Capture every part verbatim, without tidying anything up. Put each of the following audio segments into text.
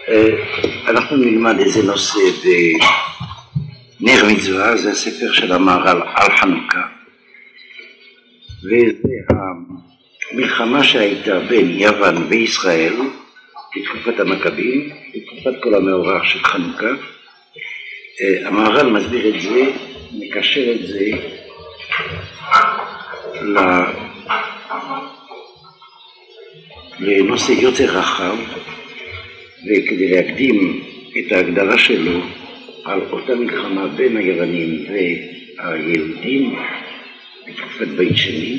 אנחנו נלמד איזה נושא בנר מצווה, זה הספר של המהר"ל על חנוכה, וזה המלחמה שהייתה בין יוון וישראל בתקופת המכבים, בתקופת כל המאורע של חנוכה. המהר"ל מסביר את זה, מקשר את זה לנושא יותר רחב, וכדי להקדים את ההגדרה שלו על אותה מלחמה בין היוונים והיהודים בתקופת בית שני,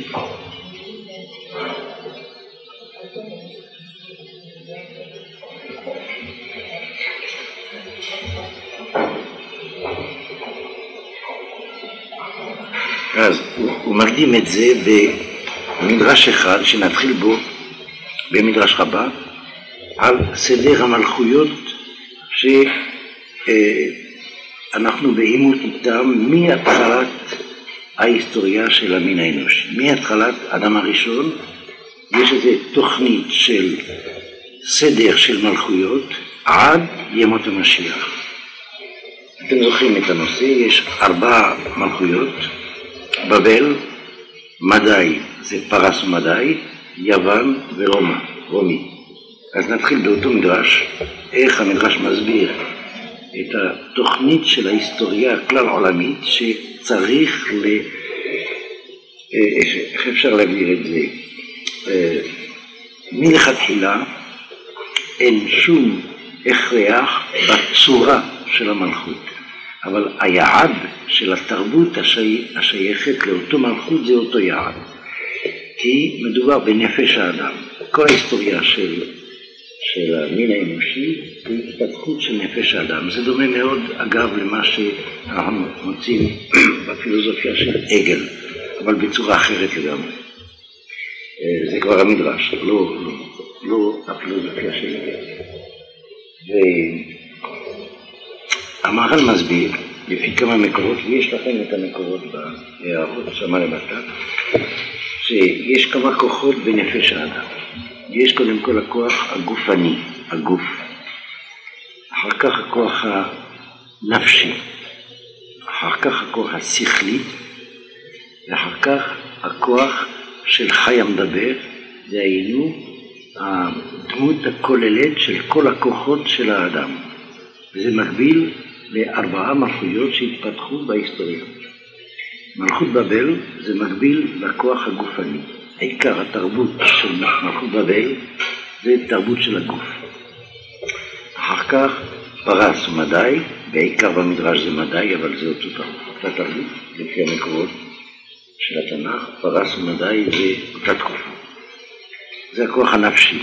אז הוא, הוא מקדים את זה במדרש אחד שנתחיל בו במדרש רבה על סדר המלכויות שאנחנו בעימות איתם מהתחלת ההיסטוריה של המין האנושי, מהתחלת אדם הראשון. יש איזו תוכנית של סדר של מלכויות עד ימות המשיח. אתם זוכרים את הנושא, יש ארבע מלכויות: בבל, מדי זה פרס ומדי, יוון ורומא, רומי. אז נתחיל באותו מדרש, איך המדרש מסביר את התוכנית של ההיסטוריה הכלל עולמית שצריך ל... איך אפשר להגדיר את זה? מלכתחילה אין שום הכרח בצורה של המלכות, אבל היעד של התרבות השי... השייכת לאותו מלכות זה אותו יעד, כי מדובר בנפש האדם. כל ההיסטוריה של של המין האנושי היא התפתחות של נפש האדם. זה דומה מאוד אגב למה שאנחנו מוצאים בפילוסופיה של עגל, אבל בצורה אחרת לגמרי. זה כבר המדרש, לא, לא, לא הפילוסופיה של עגל. והמהר"ל מסביר לפי כמה מקורות, ויש לכם את המקורות בהערות שמה למטה, שיש כמה כוחות בנפש האדם. יש קודם כל הכוח הגופני, הגוף, אחר כך הכוח הנפשי, אחר כך הכוח השכלי, ואחר כך הכוח של חי המדבר, דהיינו הדמות הכוללת של כל הכוחות של האדם. וזה מקביל לארבעה מלכויות שהתפתחו בהיסטוריה. מלכות בבל זה מקביל לכוח הגופני. עיקר התרבות של מלכות בבל זה תרבות של הגוף. אחר כך פרס ומדי, בעיקר במדרש זה מדי, אבל זה אותו תרבות, אותה תרבות, לפי המקורות של התנ"ך. פרס ומדי זה אותה תקופה. זה הכוח הנפשי,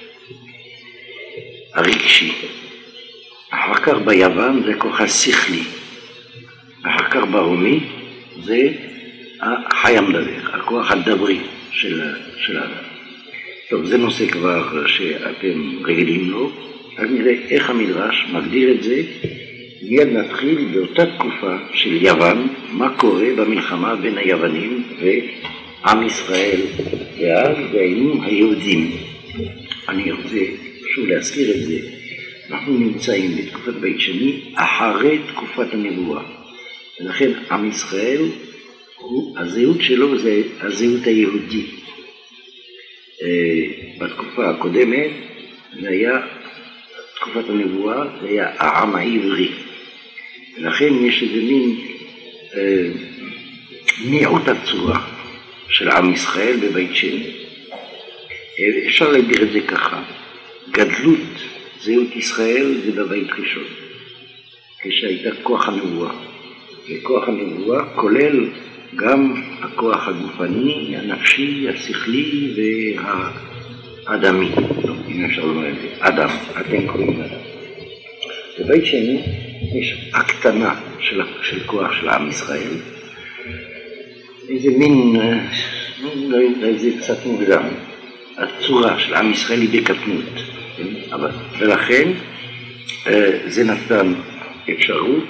הרגשי. אחר כך ביוון זה הכוח השכלי. אחר כך ברומי זה החי המדבר, הכוח הדברי של, של האדם. טוב, זה נושא כבר שאתם רגילים לו, אז נראה איך המדרש מגדיר את זה. מיד נתחיל באותה תקופה של יוון, מה קורה במלחמה בין היוונים ועם ישראל, ואז והיינו היהודים. אני רוצה שוב להזכיר את זה. אנחנו נמצאים בתקופת בית שני אחרי תקופת הנבואה, ולכן עם ישראל, הזהות שלו זה הזהות היהודית. בתקופה הקודמת זה היה, תקופת הנבואה זה היה העם העברי, ולכן יש איזה מין אה, מיעוט הצורה של עם ישראל בבית שני. אפשר להגדיר את זה ככה: גדלות זהות ישראל זה בבית ראשון, כשהייתה כוח הנבואה, וכוח הנבואה כולל גם הכוח הגופני, הנפשי, השכלי והאדמי. טוב, אם אפשר לומר את זה, אדם, אתם קוראים אדם. בבית שני יש הקטנה של, של כוח של עם ישראל, איזה מין, לא יודע, זה קצת מוקדם. הצורה של עם ישראל היא בקטנות, אבל, ולכן זה נתן אפשרות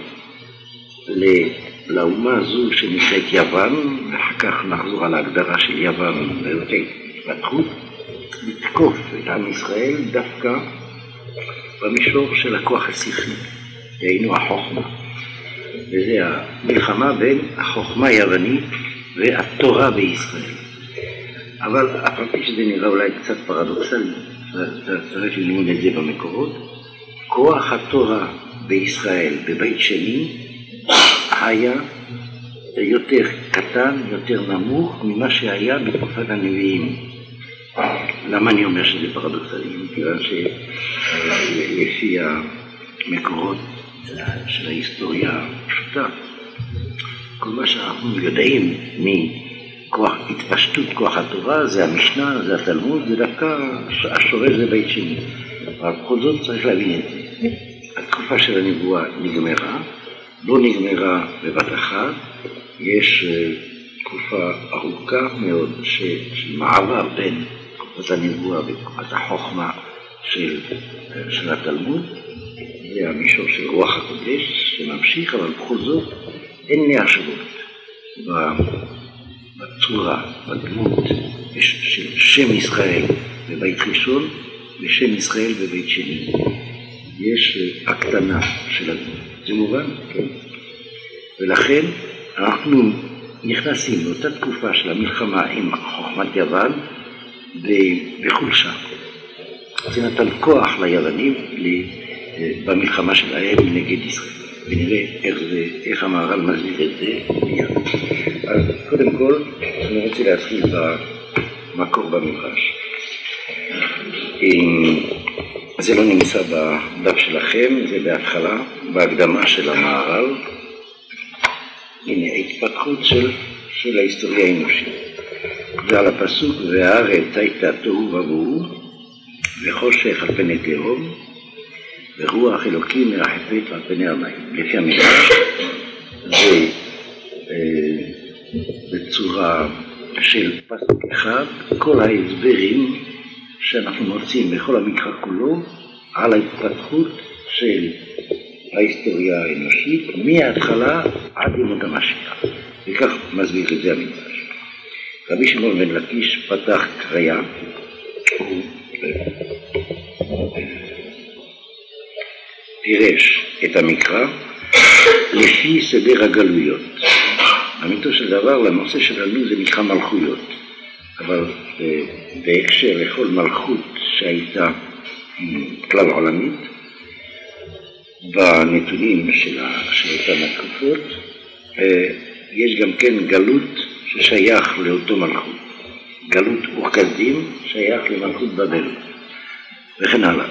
לאומה הזו שנקראת יוון, ואחר כך נחזור על ההגדרה של יוון ואותה התפתחות, לתקוף את עם ישראל דווקא במישור של הכוח השכלי, היינו החוכמה. וזה המלחמה בין החוכמה היוונית והתורה בישראל. אבל אפרתי שזה נראה אולי קצת פרדוקסלי, צריך ללמוד את זה במקורות. כוח התורה בישראל בבית שני היה יותר קטן, יותר נמוך ממה שהיה בתקופת הנביאים. למה אני אומר שזה פרדוקסלי? מכיוון שלפי המקורות של ההיסטוריה הפשוטה, כל מה שאנחנו יודעים מכוח התפשטות כוח התורה זה המשנה, זה התלמוד, זה דווקא השורש זה בית שני. אבל בכל זאת צריך להבין את זה. התקופה של הנבואה נגמרה, לא נגמרה בבת אחת, יש תקופה ארוכה מאוד של מעבר בין תקופת הנבואה ותקופת החוכמה של, של התלמוד. זה המישור של רוח הקודש שממשיך, אבל בכל זאת אין להשוות בצורה, בדמות של שם ישראל בבית ראשון ושם ישראל בבית שני. יש הקטנה של הדמות. זה מובן? כן. ולכן אנחנו נכנסים לאותה תקופה של המלחמה עם חוכמת יוון בחולשה. זה נתן כוח ליוונים במלחמה שלהם נגד ישראל. ונראה איך, זה, איך המהר"ל מסביר את זה מיד. אז קודם כל, אני רוצה להתחיל במקור במדרש. זה לא נמצא בדף שלכם, זה בהתחלה, בהקדמה של המהר"ל. הנה, ההתפתחות של, של ההיסטוריה האנושית. ועל הפסוק, והארץ הייתה תוהו ובוהו, וחושך על פני תהום, ורוח אלוקים מרחפת על פני המים. לפי המדרש, זה אה, בצורה של פסוק אחד, כל ההסברים שאנחנו מוצאים בכל המקרא כולו, על ההתפתחות של ההיסטוריה האנושית, מההתחלה עד ימות המשיח. וכך מסביר את זה המדרש. רבי שמעון בן לקיש פתח קריאה, הוא פירש את המקרא לפי סדר הגלויות. אמיתו של דבר, לנושא שלנו זה נקרא מלכויות. אבל בהקשר לכל מלכות שהייתה כלל עולמית, בנתונים של אותן התקופות, יש גם כן גלות ששייך לאותו מלכות. גלות אור-כשדים שייך למלכות בבל, וכן הלאה.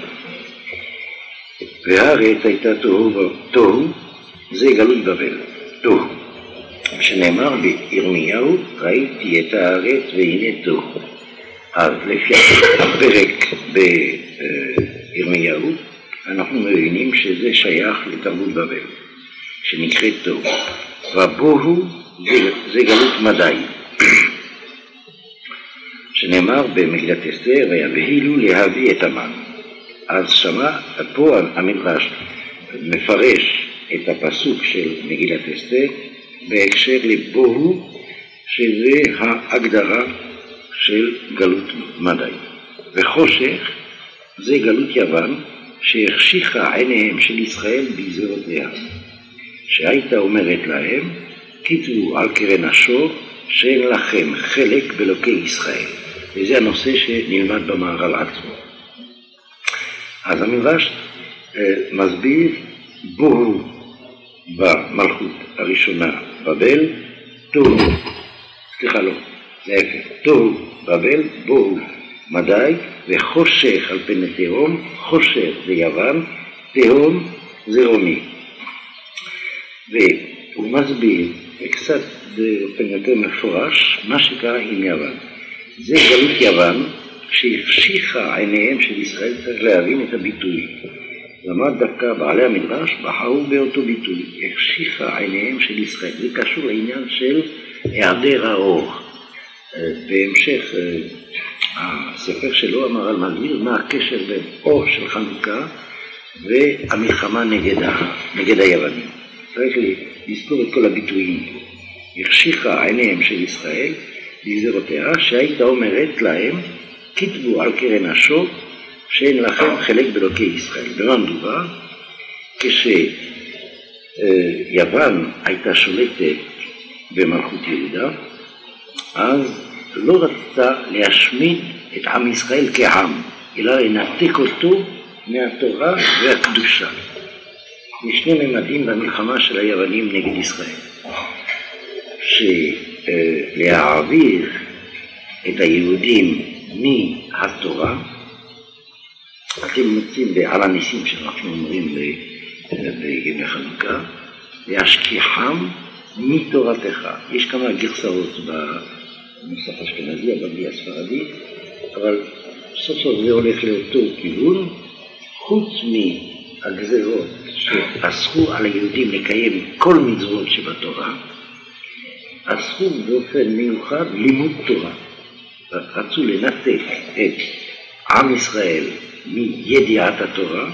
והארץ הייתה תוהו, תוהו, זה גלות בבל, תוהו. שנאמר בירמיהו, ראיתי את הארץ והנה תוהו. אז לפי הפרק בירמיהו, אנחנו מבינים שזה שייך לתרבות בבל, שנקראת תוהו. ובוהו זה, זה גלות מדי. שנאמר במגילת אסתר, ויבהילו להביא את המן. אז שמה, פה המדרש מפרש את הפסוק של מגילת אסתר בהקשר לבוהו, שזה ההגדרה של גלות מדי. וחושך זה גלות יוון שהחשיכה עיניהם של ישראל בגזרותיה, שהייתה אומרת להם, כתבו על קרן השור שאין לכם חלק באלוקי ישראל. וזה הנושא שנלמד במהר"ל עצמו. אז המדרש אה, מסביר בוהו במלכות הראשונה בבל, תוהו, סליחה לא, להפך, תוהו בבל, בוהו מדי, וחושך על פני תהום, חושך זה יוון, תהום זה רומי. והוא מסביר קצת באופן יותר מפורש מה שקרה עם יוון. זה גלות יוון שהחשיכה עיניהם של ישראל. צריך להבין את הביטוי. למד דווקא בעלי המדרש בחרו באותו ביטוי, החשיכה עיניהם של ישראל. זה קשור לעניין של היעדר האור. בהמשך הספר שלו המהר"ל מסביר מה הקשר בין אור של חנוכה והמלחמה נגד, נגד היוונים. צריך לזכור את כל הביטויים. החשיכה עיניהם של ישראל בגזרותיה, שהייתה אומרת להם, כתבו על קרן השור שאין לכם חלק באלוקי ישראל. במה מדובר? כשיוון הייתה שולטת במלכות יהודה, אז לא רצתה להשמיד את עם ישראל כעם, אלא לנתק אותו מהתורה והקדושה. יש שני ממדים במלחמה של היוונים נגד ישראל, שלהעביר את היהודים מהתורה, אתם מוצאים בעל הניסים שאנחנו אומרים בימי חנוכה, להשכיחם מתורתך. יש כמה גרסאות בנוסח האשכנזי, בבלי הספרדי, אבל סוף סוף זה הולך לאותו כיוון, חוץ מהגזרות שאסרו על היהודים לקיים כל מצוות שבתורה, אסרו באופן מיוחד לימוד תורה. רצו לנתק את עם ישראל מידיעת התורה,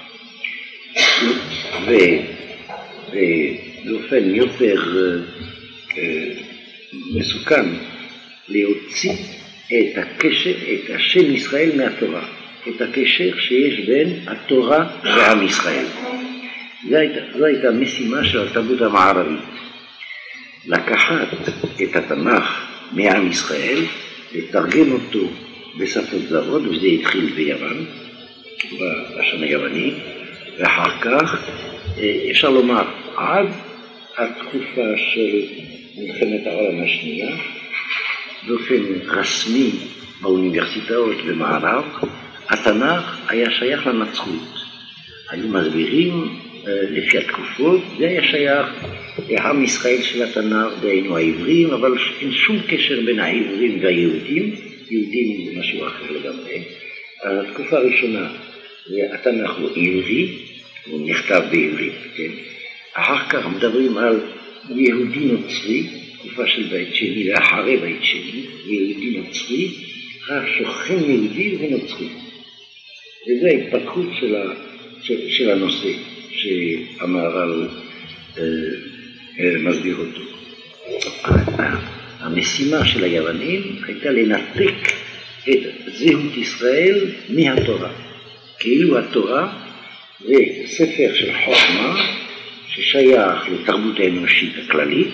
ובאופן יותר מסוכן להוציא את הקשר, את השם ישראל מהתורה, את הקשר שיש בין התורה ועם ישראל. זו הייתה, זו הייתה משימה של התרבות המערבית, לקחת את התנ"ך מעם ישראל, לתרגם אותו בשפות זרות, וזה התחיל ביוון, בשנה היווני, ואחר כך אפשר לומר עד התקופה של מלחמת העולם השנייה, באופן רשמי באוניברסיטאות במערב, התנ"ך היה שייך לנצרות. היו מסבירים לפי התקופות, זה היה שייך לעם ישראל של התנ"ך, דהיינו העברים, אבל אין שום קשר בין העברים והיהודים, יהודים זה משהו אחר לגמרי. התקופה הראשונה, התנ"ך הוא עברי, הוא נכתב בעברית, כן? אחר כך מדברים על יהודי נוצרי, תקופה של בית שני ואחרי בית שני, יהודי נוצרי, השוכן יהודי ונוצרי. וזו ההתפתחות של, ה, של, של הנושא שהמהר"ל אה, אה, מסביר אותו. המשימה של היוונים הייתה לנתק את זהות ישראל מהתורה. כאילו התורה זה ספר של חוכמה ששייך לתרבות האנושית הכללית,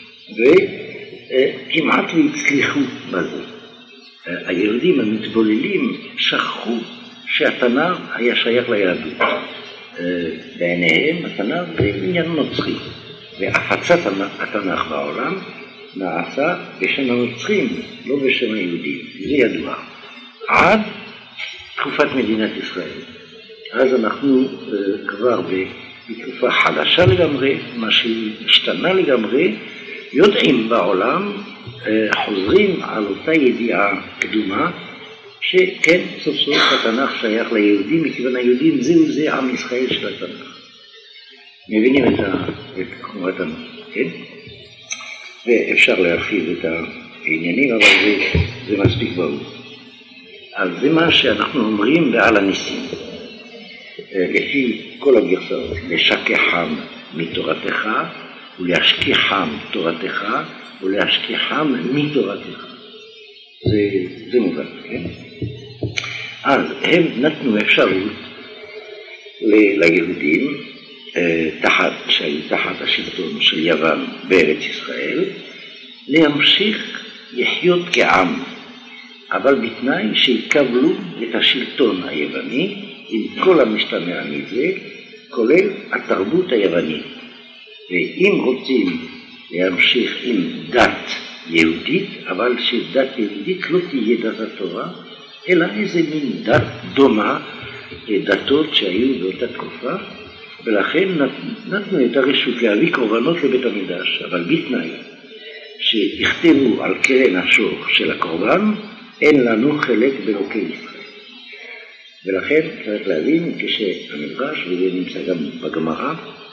וכמעט והצליחו בזה. היהודים המתבוללים שכחו שהתנ"ך היה שייך ליהדות. בעיניהם התנ"ך זה עניין נוצרי, והפצת התנ"ך בעולם נעשה בשם הנוצרים, לא בשם היהודים. זה ידוע. עד תקופת מדינת ישראל. אז אנחנו כבר בתקופה חדשה לגמרי, מה שהשתנה לגמרי, יודעים בעולם, חוזרים על אותה ידיעה קדומה, שכן סוף סוף התנ"ך שייך ליהודים, מכיוון היהודים זהו זה עם ישראל של התנ"ך. מבינים את חומרת הנושא, כן? ואפשר להרחיב את העניינים, אבל זה, זה מספיק ברור. אז זה מה שאנחנו אומרים בעל הניסים, לפי כל הגרסאות, לשכחם מתורתך, ולהשכיחם תורתך, ולהשכיחם מתורתך. זה, זה מובן, כן? אז הם נתנו אפשרות ל- ליהודים, תחת, שהיו תחת השלטון של יוון בארץ ישראל, להמשיך לחיות כעם, אבל בתנאי שיקבלו את השלטון היווני עם כל המשתמע מזה, כולל התרבות היוונית. ואם רוצים להמשיך עם דת יהודית, אבל שדת יהודית לא תהיה דת התורה, אלא איזה מין דת דומה לדתות שהיו באותה תקופה, ולכן נתנו את הרשות להביא קורבנות לבית המקדש, אבל בתנאי שיכתבו על קרן השור של הקורבן, אין לנו חלק באלוקי ישראל. ולכן צריך להבין, כשהמדרש, וזה נמצא גם בגמרא,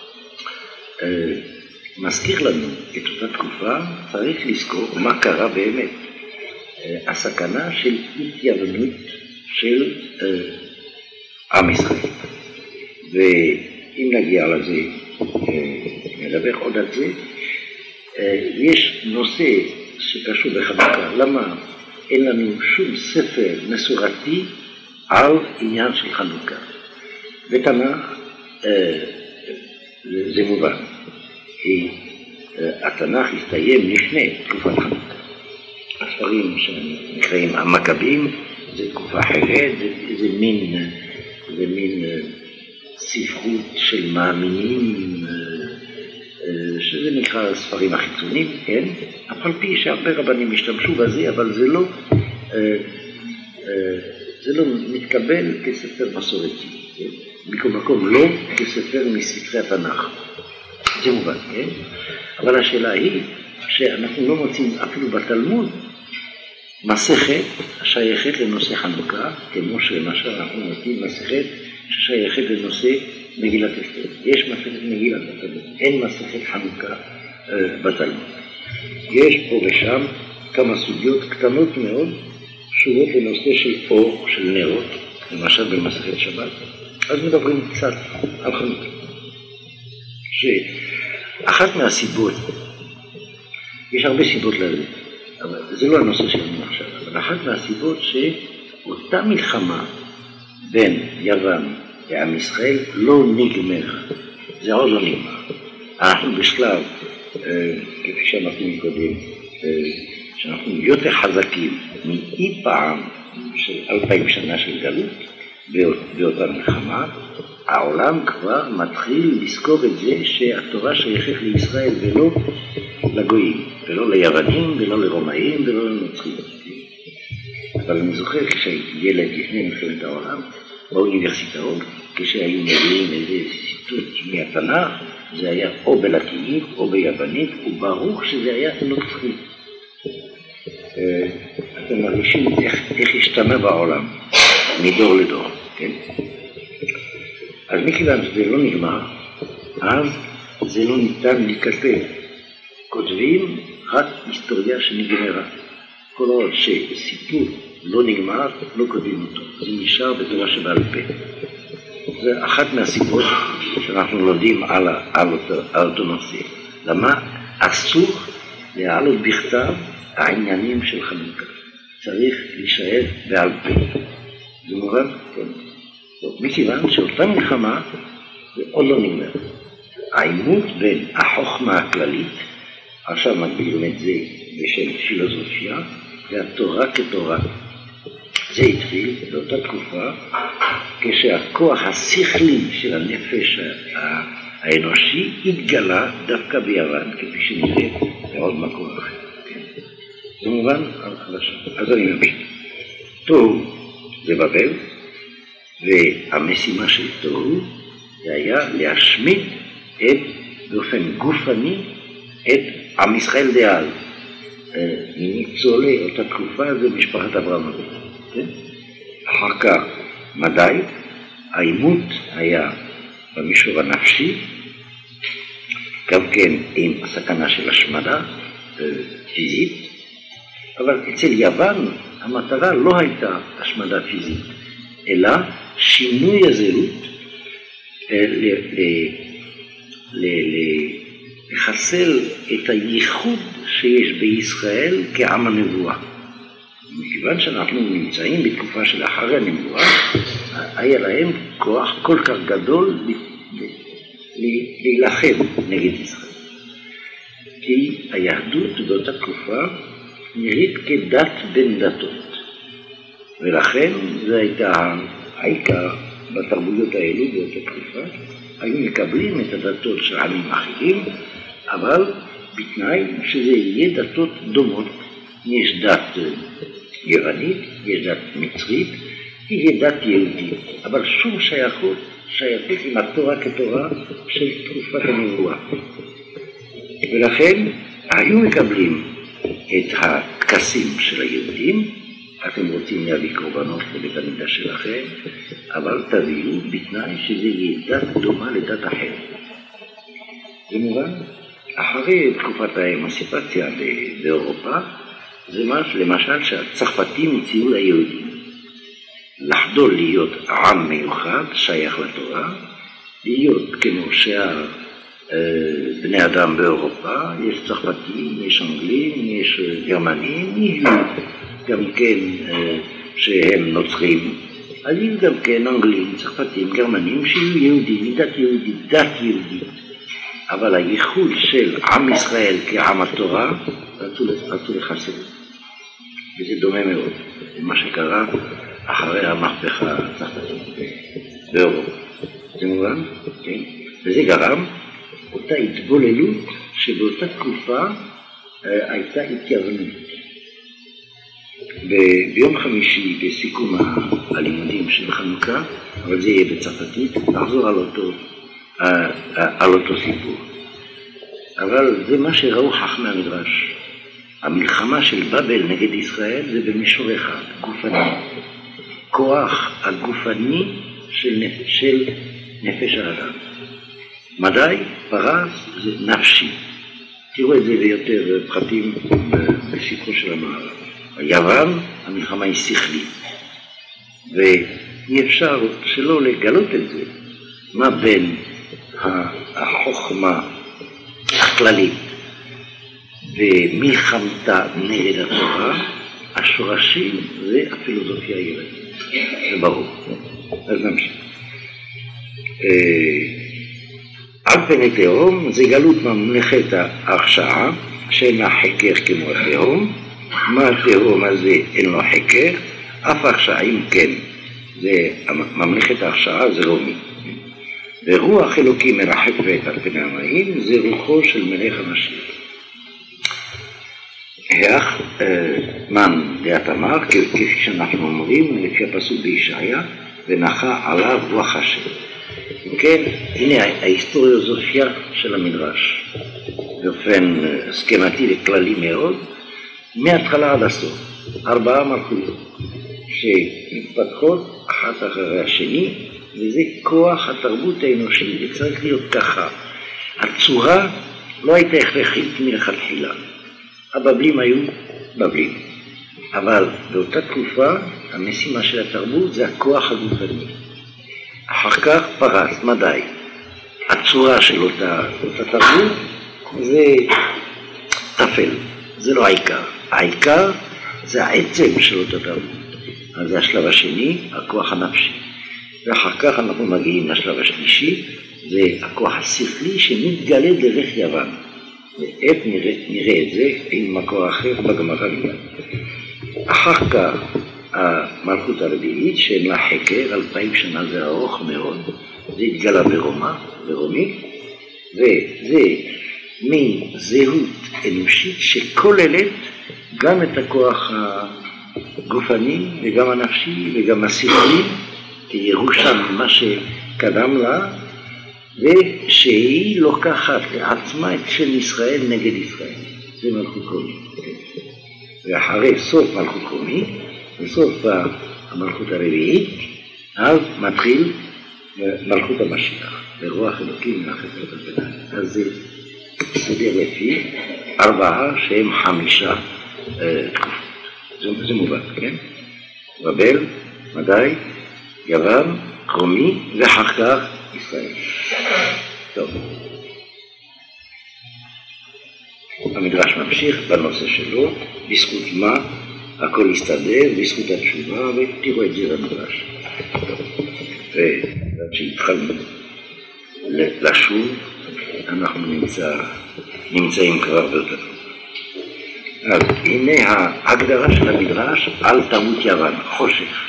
מזכיר לנו את אותה תקופה, צריך לזכור מה קרה באמת. הסכנה של התייוונות של עם ישראל. ואם נגיע לזה, נדבר עוד על זה, יש נושא שקשור בחנוכה. למה אין לנו שום ספר מסורתי על עניין של חנוכה. בתנ"ך זה מובן, כי התנ"ך הסתיים לפני תקופת חנוכה. הספרים שנקראים המכבים זה תקופה אחרת, זה, זה מין, זה מין ספרות של מאמינים, שזה נקרא ספרים החיצוניים, כן? אף על פי שהרבה רבנים השתמשו בזה, אבל זה לא, זה לא מתקבל כספר מסורתי, כן? מכל מקום לא כספר מספרי התנ"ך. זה מובן, כן? אבל השאלה היא שאנחנו לא מוצאים אפילו בתלמוד מסכת השייכת לנושא חנוכה, כמו שלמשל אנחנו מוצאים מסכת ששייכת לנושא מגילת אסתר. יש מסכת מגילת בתלמוד, אין מסכת חנוכה אה, בתלמוד. יש פה ושם כמה סוגיות קטנות מאוד שורות לנושא של אור, של נרות, למשל במסכת שבת. אז מדברים קצת על חנוכה. שאחת מהסיבות, יש הרבה סיבות לזה, אבל זה לא הנושא שלנו עכשיו, אבל אחת מהסיבות שאותה מלחמה בין יוון לעם ישראל לא נגמר, זה עוד לא נגמר. אנחנו בשלב, כפי שאמרתי מקודם, שאנחנו יותר חזקים מאי פעם של אלפיים שנה של גלות באותה מלחמה, העולם כבר מתחיל לזכור את זה שהתורה שייכת לישראל ולא לגויים, ולא ליוונים, ולא לרומאים, ולא לנוצרים. אבל אני זוכר כשהייתי ילד לפני מלחמת העולם, באוניברסיטאות, כשהיו מביאים איזה ציטוט מהתנ"ך, זה היה או בלטינית או ביוונית, וברור שזה היה נוצרי. אתם מרגישים איך, איך השתנה בעולם, מדור לדור, כן? אז מכיוון שזה לא נגמר, אז זה לא ניתן להיכתב. כותבים רק היסטוריה שנגמרה. כל עוד שסיפור לא נגמר, לא כותבים אותו. זה נשאר בתורה שבעל פה. זה אחת מהסיבות שאנחנו לומדים על, על, אותו, על אותו נושא. למה? אסור להעלות בכתב העניינים של חנוכה. צריך להישאר בעל פה. זה מובן? כן. מכיוון שאותה מלחמה זה עוד לא נגמר. העימות בין החוכמה הכללית, עכשיו מגבילים את זה בשם פילוסופיה, והתורה כתורה. זה התחיל באותה תקופה כשהכוח השכלי של הנפש האנושי התגלה דווקא ביוון, כפי שנראה בעוד מקום אחר. כן. זה מובן? אז אני ממשיך. תוהו זה בבל, והמשימה של תוהו זה היה להשמיד את, באופן גופני, את עם ישראל דאז. ניצולי אותה תקופה זה משפחת אברהם אבינו. כן? אחר כך מדי, העימות היה במישור הנפשי, גם כן עם הסכנה של השמדה פיזית, אבל אצל יוון המטרה לא הייתה השמדה פיזית, אלא שינוי הזהות, לחסל את הייחוד שיש בישראל כעם הנבואה. מכיוון שאנחנו נמצאים בתקופה של אחרי הנבואה, היה להם כוח כל כך גדול להילחם נגד ישראל. כי היהדות באותה תקופה נראית כדת בין דתות. ולכן זה הייתה העיקר בתרבויות האלו באותה תקופה. היו מקבלים את הדתות של עמים אחרים, אבל בתנאי שזה יהיה דתות דומות. יש דת יוונית, יש דת מצרית, יש דת יהודית, אבל שום שייכות, שייכות עם התורה כתורה של תקופת הנבואה. ולכן היו מקבלים את הטקסים של היהודים, אתם רוצים להביא קורבנות לבית המקדש שלכם, אבל תביאו בתנאי שזה יהיה דת דומה לדת אחרת. זה מובן? אחרי תקופת האמנסיפציה באירופה, זה משהו, למשל שהצרפתים הציעו ליהודים לחדול להיות עם מיוחד, שייך לתורה, להיות כמו שאר בני אדם באירופה, יש צרפתים, יש אנגלים, יש גרמנים, יהיו גם כן שהם נוצרים, אז יהיו גם כן אנגלים, צרפתים, גרמנים, שיהיו יהודים, דת יהודית, דת יהודית. אבל הייחוד של עם ישראל כעם התורה, רצו לחסל. וזה דומה מאוד למה שקרה אחרי המהפכה הצרפתית באירופה. זה מובן? כן. וזה גרם אותה התבוללות שבאותה תקופה אה, הייתה התייוונות. ביום חמישי בסיכום הלימודים של חנוכה, אבל זה יהיה בצרפתית, נחזור על אותו, אה, על אותו סיפור. אבל זה מה שראו חכמי המדרש. המלחמה של בבל נגד ישראל זה במישור אחד, גופני. כוח הגופני של, נפ... של נפש האדם. מדי, פרס, זה נפשי. תראו את זה ביותר פרטים בספרו של המערב. ביוון המלחמה היא שכלית. ואי אפשר שלא לגלות את זה. מה בין החוכמה הכללית ומלחמתה נגד התורה, השורשים זה הפילוסופיה היהודית. זה ברור. אז נמשיך. על פני תהום זה גלות ממלכת ההרשעה שאינה חקר כמו התהום. מה התהום הזה אין לו חקר, אף הרשעים כן. זה ממלכת ההרשעה זה רומי. ורוח אלוקים מרחפת על פני המים זה רוחו של מלך המשיח. היח מן דעת אמר, כפי שאנחנו אומרים לפי הפסוק בישעיה, ונחה עליו רוח השם. כן, הנה ההיסטוריוזופיה של המדרש, באופן סכמתי וכללי מאוד, מההתחלה עד הסוף, ארבעה מלכויות שמתפתחות אחת אחרי השני, וזה כוח התרבות האנושית, זה צריך להיות ככה. הצורה לא הייתה הכרחית מלכתחילה. הבבלים היו בבלים, אבל באותה תקופה המשימה של התרבות זה הכוח הגופני. אחר כך פרס, מדי. הצורה של אותה, אותה תרבות זה תפל, זה לא העיקר. העיקר זה העצם של אותה תרבות. אז זה השלב השני, הכוח הנפשי. ואחר כך אנחנו מגיעים לשלב השלישי, זה הכוח השכלי שמתגלה דרך יוון. ואיך נראה, נראה את זה עם מקור אחר בגמרא מיד. אחר כך המלכות הרביעית שאין לה חקר, אלפיים שנה זה ארוך מאוד, זה התגלה ברומא, ברומי, וזה מין זהות אנושית שכוללת גם את הכוח הגופני וגם הנפשי וגם השכלי, כירושה ממה שקדם לה, ושהיא לוקחת לעצמה את שם ישראל נגד ישראל. זה מלכות רומי. ואחרי סוף מלכות רומי, בסוף המלכות הרביעית, אז מתחיל מלכות המשיח, ברוח אלוקים מרחפת על פני המים. אז זה סדר לפי ארבעה שהם חמישה תקופות. זה, זה מובן, כן? בבל, מדי, יוון, רומי, ואחר כך ישראל. טוב. המדרש ממשיך בנושא שלו, בזכות מה הכל יסתדר, בזכות התשובה, ותראו את זה במדרש. וכשהתחלנו לשוב, אנחנו נמצא, נמצאים כבר באותה תקופה. אז הנה ההגדרה של המדרש על תרבות יוון, חושך.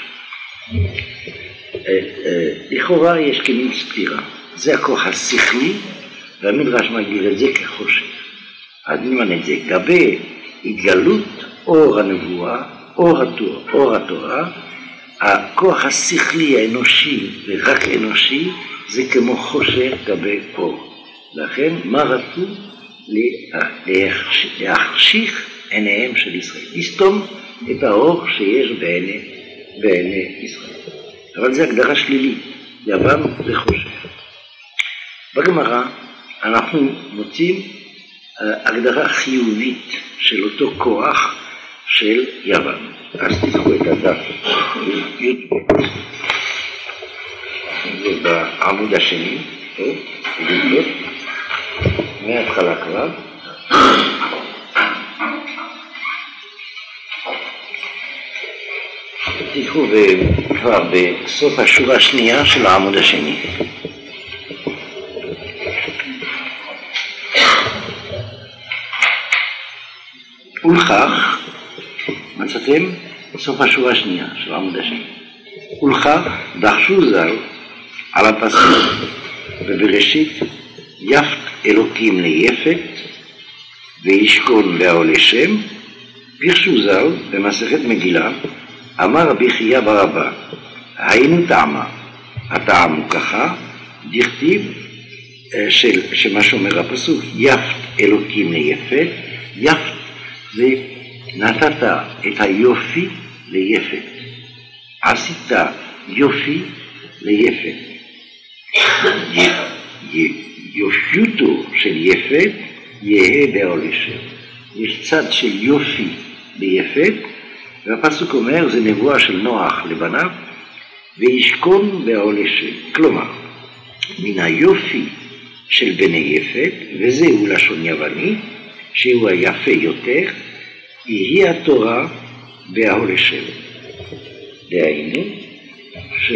לכאורה יש כמין סתירה, זה הכוח השכלי, והמדרש מגדיר את זה כחושך. אז נאמן את זה, גבי התגלות אור הנבואה, אור התורה, אור התורה, הכוח השכלי האנושי ורק אנושי זה כמו חושך גבי אור. לכן מה רצו? להחשיך עיניהם של ישראל, לסתום את האור שיש בעיני, בעיני ישראל. אבל זה הגדרה שלילית, יוון זה חושך. בגמרא אנחנו מוצאים הגדרה חיובית של אותו כוח של יוון. אז תזכו את הדף זה בעמוד השני, מההתחלה כבר. תיקחו כבר בסוף השורה השנייה של העמוד השני. ולכך, מצאתם? סוף השורה השנייה של העמוד השני. ולכך דרשו ז"ל על הפסוק ובראשית יפת אלוקים ליפת וישכון באוהל שם, פירשו ז"ל במסכת מגילה, אמר רבי חייא בר אבא, היינו טעמה, הטעם הוא ככה, דכתיב של, שמה שאומר הפסוק, יפת אלוקים ליפת, יפת זה נתת את היופי ליפת, עשית יופי ליפת. יופיותו של יפת יהא באוהל שם. יש צד של יופי ביפת, והפסוק אומר, זה נבואה של נוח לבניו, וישכון באוהל שם. כלומר, מן היופי של בני יפת, וזהו לשון יווני, שהוא היפה יותר, יהי התורה באוהל שם. דהיינו, ש...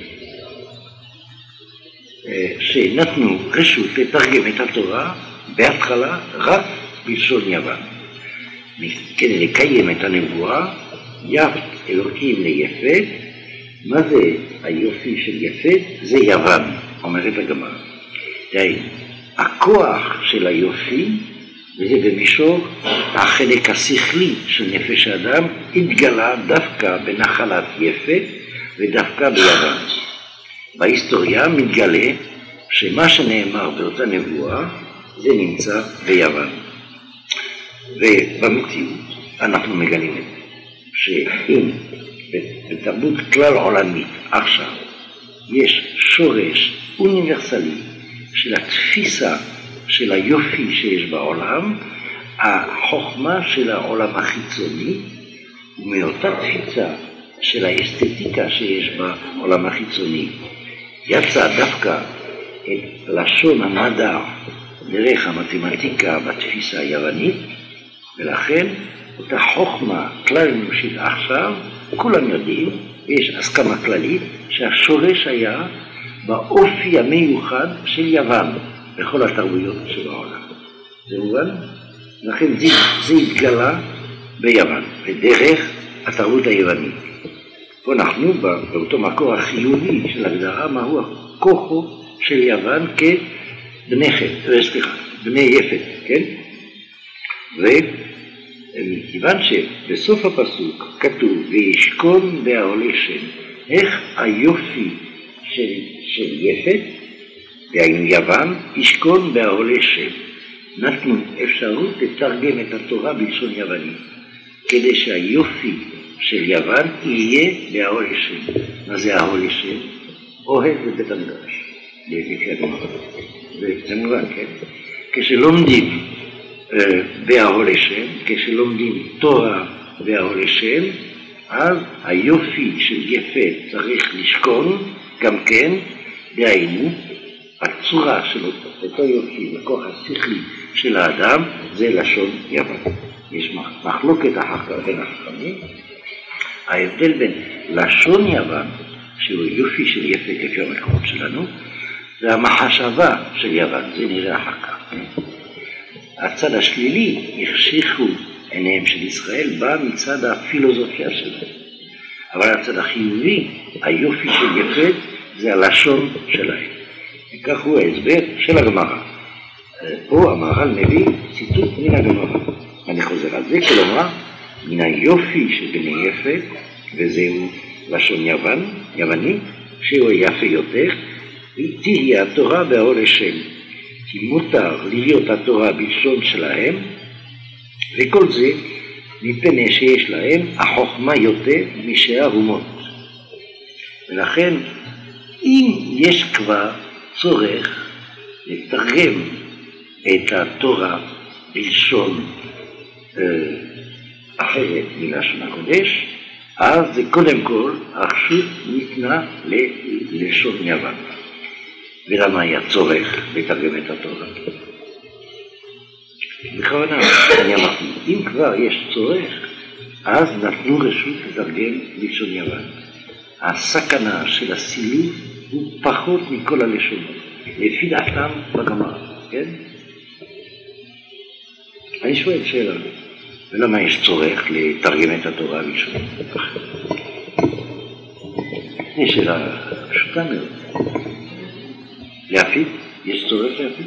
שנתנו רשות לתרגם את התורה בהתחלה רק בלשון יוון. כדי לקיים את הנבואה, יפת אלוקים ליפת, מה זה היופי של יפת? זה יוון, אומרת הגמרא. דהיינו, הכוח של היופי, וזה במישור החלק השכלי של נפש האדם, התגלה דווקא בנחלת יפת ודווקא ביוון. בהיסטוריה מתגלה שמה שנאמר באותה נבואה זה נמצא ביוון. ובמציאות אנחנו מגלים את זה, שאם בתרבות כלל עולמית עכשיו יש שורש אוניברסלי של התפיסה של היופי שיש בעולם, החוכמה של העולם החיצוני, ומאותה תפיסה של האסתטיקה שיש בעולם החיצוני, יצא דווקא את לשון המדע דרך המתמטיקה בתפיסה היוונית, ולכן אותה חוכמה כלל אנושית עכשיו, כולם יודעים, יש הסכמה כללית, שהשורש היה באופי המיוחד של יוון בכל התרבויות של העולם. זה מובן? לכן זה, זה התגלה ביוון, ודרך התרבות היוונית. פה אנחנו באותו מקור החיובי של הגדרה, מהו הכוחו של יוון כבני חטא, סליחה, בני יפת, כן? ומכיוון שבסוף הפסוק כתוב, וישכון באוהל שם, איך היופי של, של יפת, דהיינו יוון, ישכון באוהל שם. נתנו אפשרות לתרגם את התורה בלשון יווני, כדי שהיופי של יוון יהיה באוהל שם. מה זה האוהל שם? אוהל בבית המקדש. זה מובן, כן? כשלומדים אה, באוהל שם, כשלומדים תורה באוהל שם, אז היופי של יפת צריך לשכון גם כן, דהיינו, הצורה של אותו יופי, הכוח השכלי של האדם, זה לשון יוון. יש מחלוקת אחר כך בין החכמים. ההבדל בין לשון יוון, שהוא יופי של יפת לפי המקורות שלנו, זה המחשבה של יוון, זה נראה אחר כך. הצד השלילי, החשיכו עיניהם של ישראל, בא מצד הפילוסופיה שלהם. אבל הצד החיובי, היופי של יפת, זה הלשון שלהם. וכך הוא ההסבר של הגמרא. פה המהר"ל מביא ציטוט מן הגמרא. אני חוזר על זה, כלומר, מן היופי של בני יפת, וזהו לשון יוון, יווני, שהוא יפה יותר, תהיה התורה באוהל שם. כי מותר להיות התורה בלשון שלהם, וכל זה מפני שיש להם החוכמה יותר משאר אומות. ולכן, אם יש כבר צורך לתרגם את התורה בלשון אה, אחרת מלשון הקודש, אז זה קודם כל הרשות ניתנה ללשון יוון. ולמה היה צורך לתרגם את התורה? בכוונה, אני אמרתי, אם כבר יש צורך, אז נתנו רשות לתרגם בלשון יוון. הסכנה של הסילוף הוא פחות מכל הלשונות, לפי דעתם בגמרא, כן? אני שואל שאלה, ולמה יש צורך לתרגם את התורה בלשון? יש שאלה פשוטה מאוד. להפיץ? יש צורך להפיץ?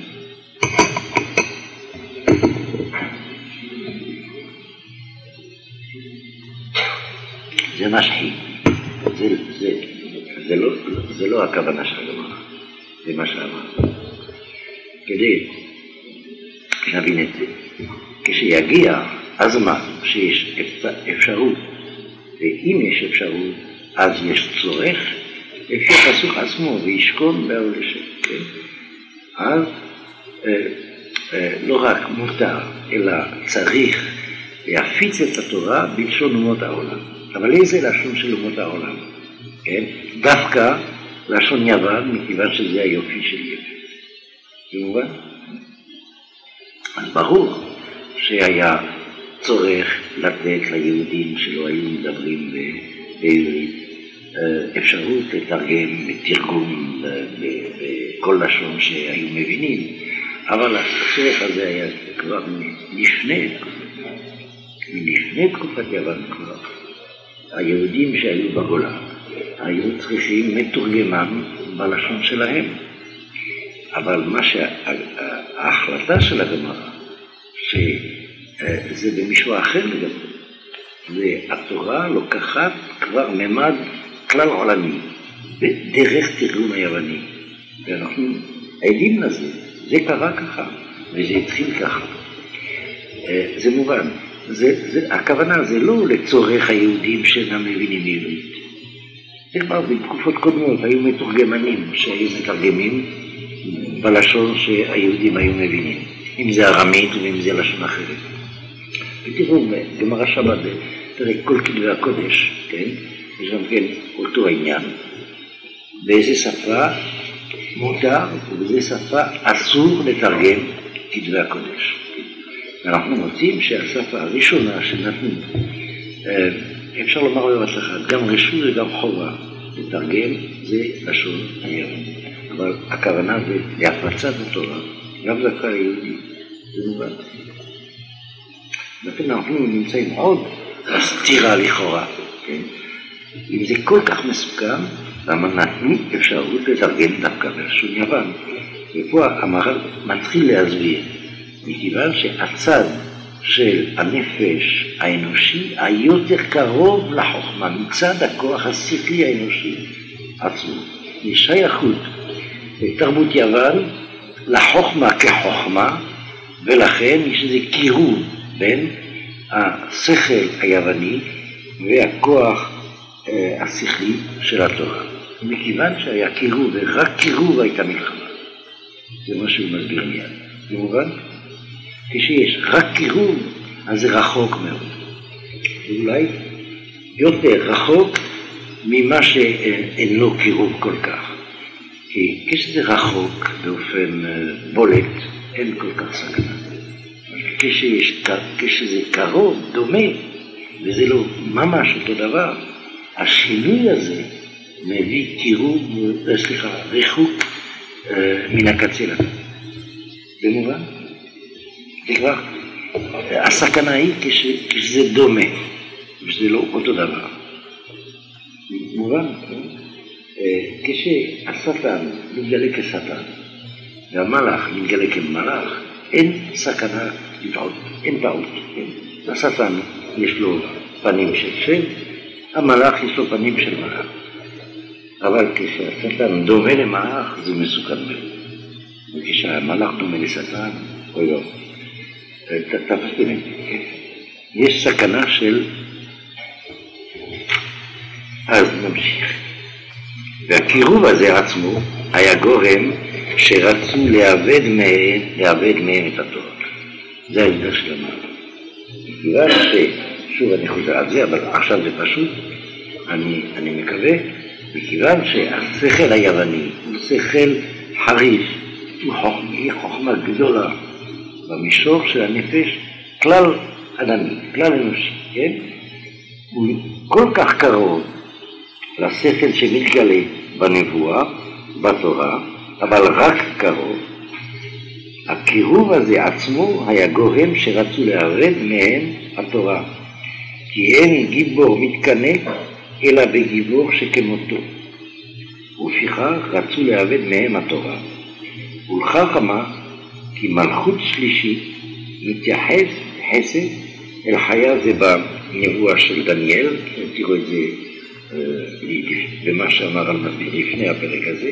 זה משחית. זה, זה, זה, לא, זה לא הכוונה של הגמרא, זה מה שאמר. כדי שנבין את זה, כשיגיע הזמן שיש אפשרות, ואם יש אפשרות, אז יש צורך, לפי הפסוק עצמו, וישכון באהוב לשם, כן? אז אה, אה, לא רק מותר, אלא צריך להפיץ את התורה בלשון אומות העולם. אבל איזה לשון של אומות העולם? כן? דווקא לשון יוון, מכיוון שזה היופי של יפת. במובן? אז ברור שהיה צורך לתת ליהודים שלא היו מדברים בעברית אפשרות לתרגם בתרגום בכל לשון שהיו מבינים, אבל הצורך הזה היה כבר לפני מלפני תקופת יוון כבר. היהודים שהיו בגולה היו צריכים מתורגמן בלשון שלהם, אבל מה שההחלטה של הגמרא שזה במישהו אחר לגמרי, זה התורה לוקחת כבר ממד כלל עולמי בדרך תרגום היווני, ואנחנו עדים לזה. זה קרה ככה וזה התחיל ככה. זה מובן. זה, זה, הכוונה זה לא לצורך היהודים שאינם מבינים עברית. זה כבר בתקופות קודמות היו מתורגמנים שהיו מתרגמים בלשון שהיהודים היו מבינים, אם זה ארמית ואם זה לשון אחרת. ותראו, גמרא שבת, תראה, כל כתבי הקודש, כן? יש גם כן אותו העניין, באיזה שפה מותר ובאיזה שפה אסור לתרגם כתבי הקודש. אנחנו מוצאים שהשפה הראשונה שנתנו, אפשר לומר בהצלחה, גם רשות וגם חובה לתרגם זה לשון היוון. אבל הכוונה זה להפצת התורה, גם דווקא היהודי, זה מובן. לכן אנחנו נמצאים עוד בסתירה לכאורה, כן? אם זה כל כך מסוכן, למה נתנו אפשרות לתרגם דווקא בלשון יוון? ופה המהר"ל מתחיל להסביר, מכיוון שהצד של הנפש האנושי היותר קרוב לחוכמה, מצד הכוח השכלי האנושי עצמו. יש שייכות בתרבות יוון לחוכמה כחוכמה, ולכן יש איזה קירוב בין השכל היווני והכוח אה, השכלי של התורה. מכיוון שהיה קירוב, ורק קירוב הייתה מלחמה. זה מה שהוא מסביר מיד. במובן? כשיש רק קירוב, אז זה רחוק מאוד. ואולי יותר רחוק ממה שאין לו קירוב כל כך. כי כשזה רחוק באופן בולט, אין כל כך סכנה. כשיש, כשזה קרוב, דומה, וזה לא ממש אותו דבר, השינוי הזה מביא קירוב, סליחה, ריחוק מן הקצה לקצה. במובן? זה כבר, הסכנה היא כש, כשזה דומה, וזה לא אותו דבר. מובן? כשהשטן מתגלה כשטן, והמלאך מתגלה כמלאך, אין סכנה לטעות, אין טעות. השטן יש לו פנים של שם, המלאך יש לו פנים של מלאך. אבל כשהשטן דומה למלאך, זה מסוכן מאוד. וכשהמלאך דומה לשטן, אוי לא. תפסתם את זה. יש סכנה של... אז נמשיך. והקירוב הזה עצמו היה גורם שרצו לאבד מהם, לאבד מהם את התורה. זה ההסבר של המעלה. מכיוון ששוב אני חוזר על זה, אבל עכשיו זה פשוט, אני, אני מקווה, מכיוון שהשכל היווני הוא שכל חריף, הוא חוכמה, חוכמה גדולה במישור של הנפש, כלל אדמי, כלל אנושי, כן? הוא כל כך קרוב לשכל שמתגלה בנבואה, בתורה, אבל רק קרוב. הקירוב הזה עצמו היה גורם שרצו להרד מהם התורה, כי אין גיבור מתקנא אלא בגיבור שכמותו. ולפיכך רצו להרד מהם התורה. ולכך אמר כי מלכות שלישית מתייחס חסד אל חיה זה בנבואה של דניאל, תראו את זה במה שאמר על מסביר לפני הפרק הזה,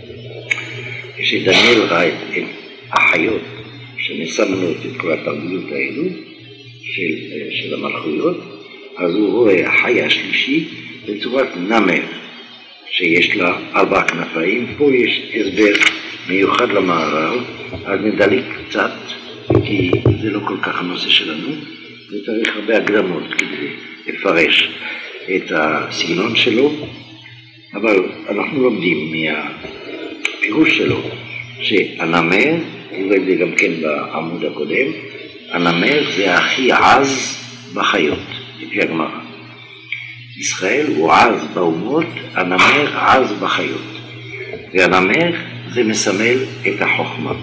כשדניאל ראה את החיות שמסמנות את כל התרבויות האלו של, של המלכויות, אז הוא רואה החיה השלישית בצורת נמר שיש לה ארבע כנפיים. פה יש הסבר מיוחד למערב, אז נדליק קצת כי זה לא כל כך הנושא שלנו, וצריך הרבה הקדמות כדי לפרש את הסגנון שלו, אבל אנחנו לומדים מהפירוש שלו שהנמר, תראו את זה גם כן בעמוד הקודם, הנמר זה הכי עז בחיות, לפי הגמרא. ישראל הוא עז באומות, הנמר עז בחיות. והנמר זה מסמל את החוכמה,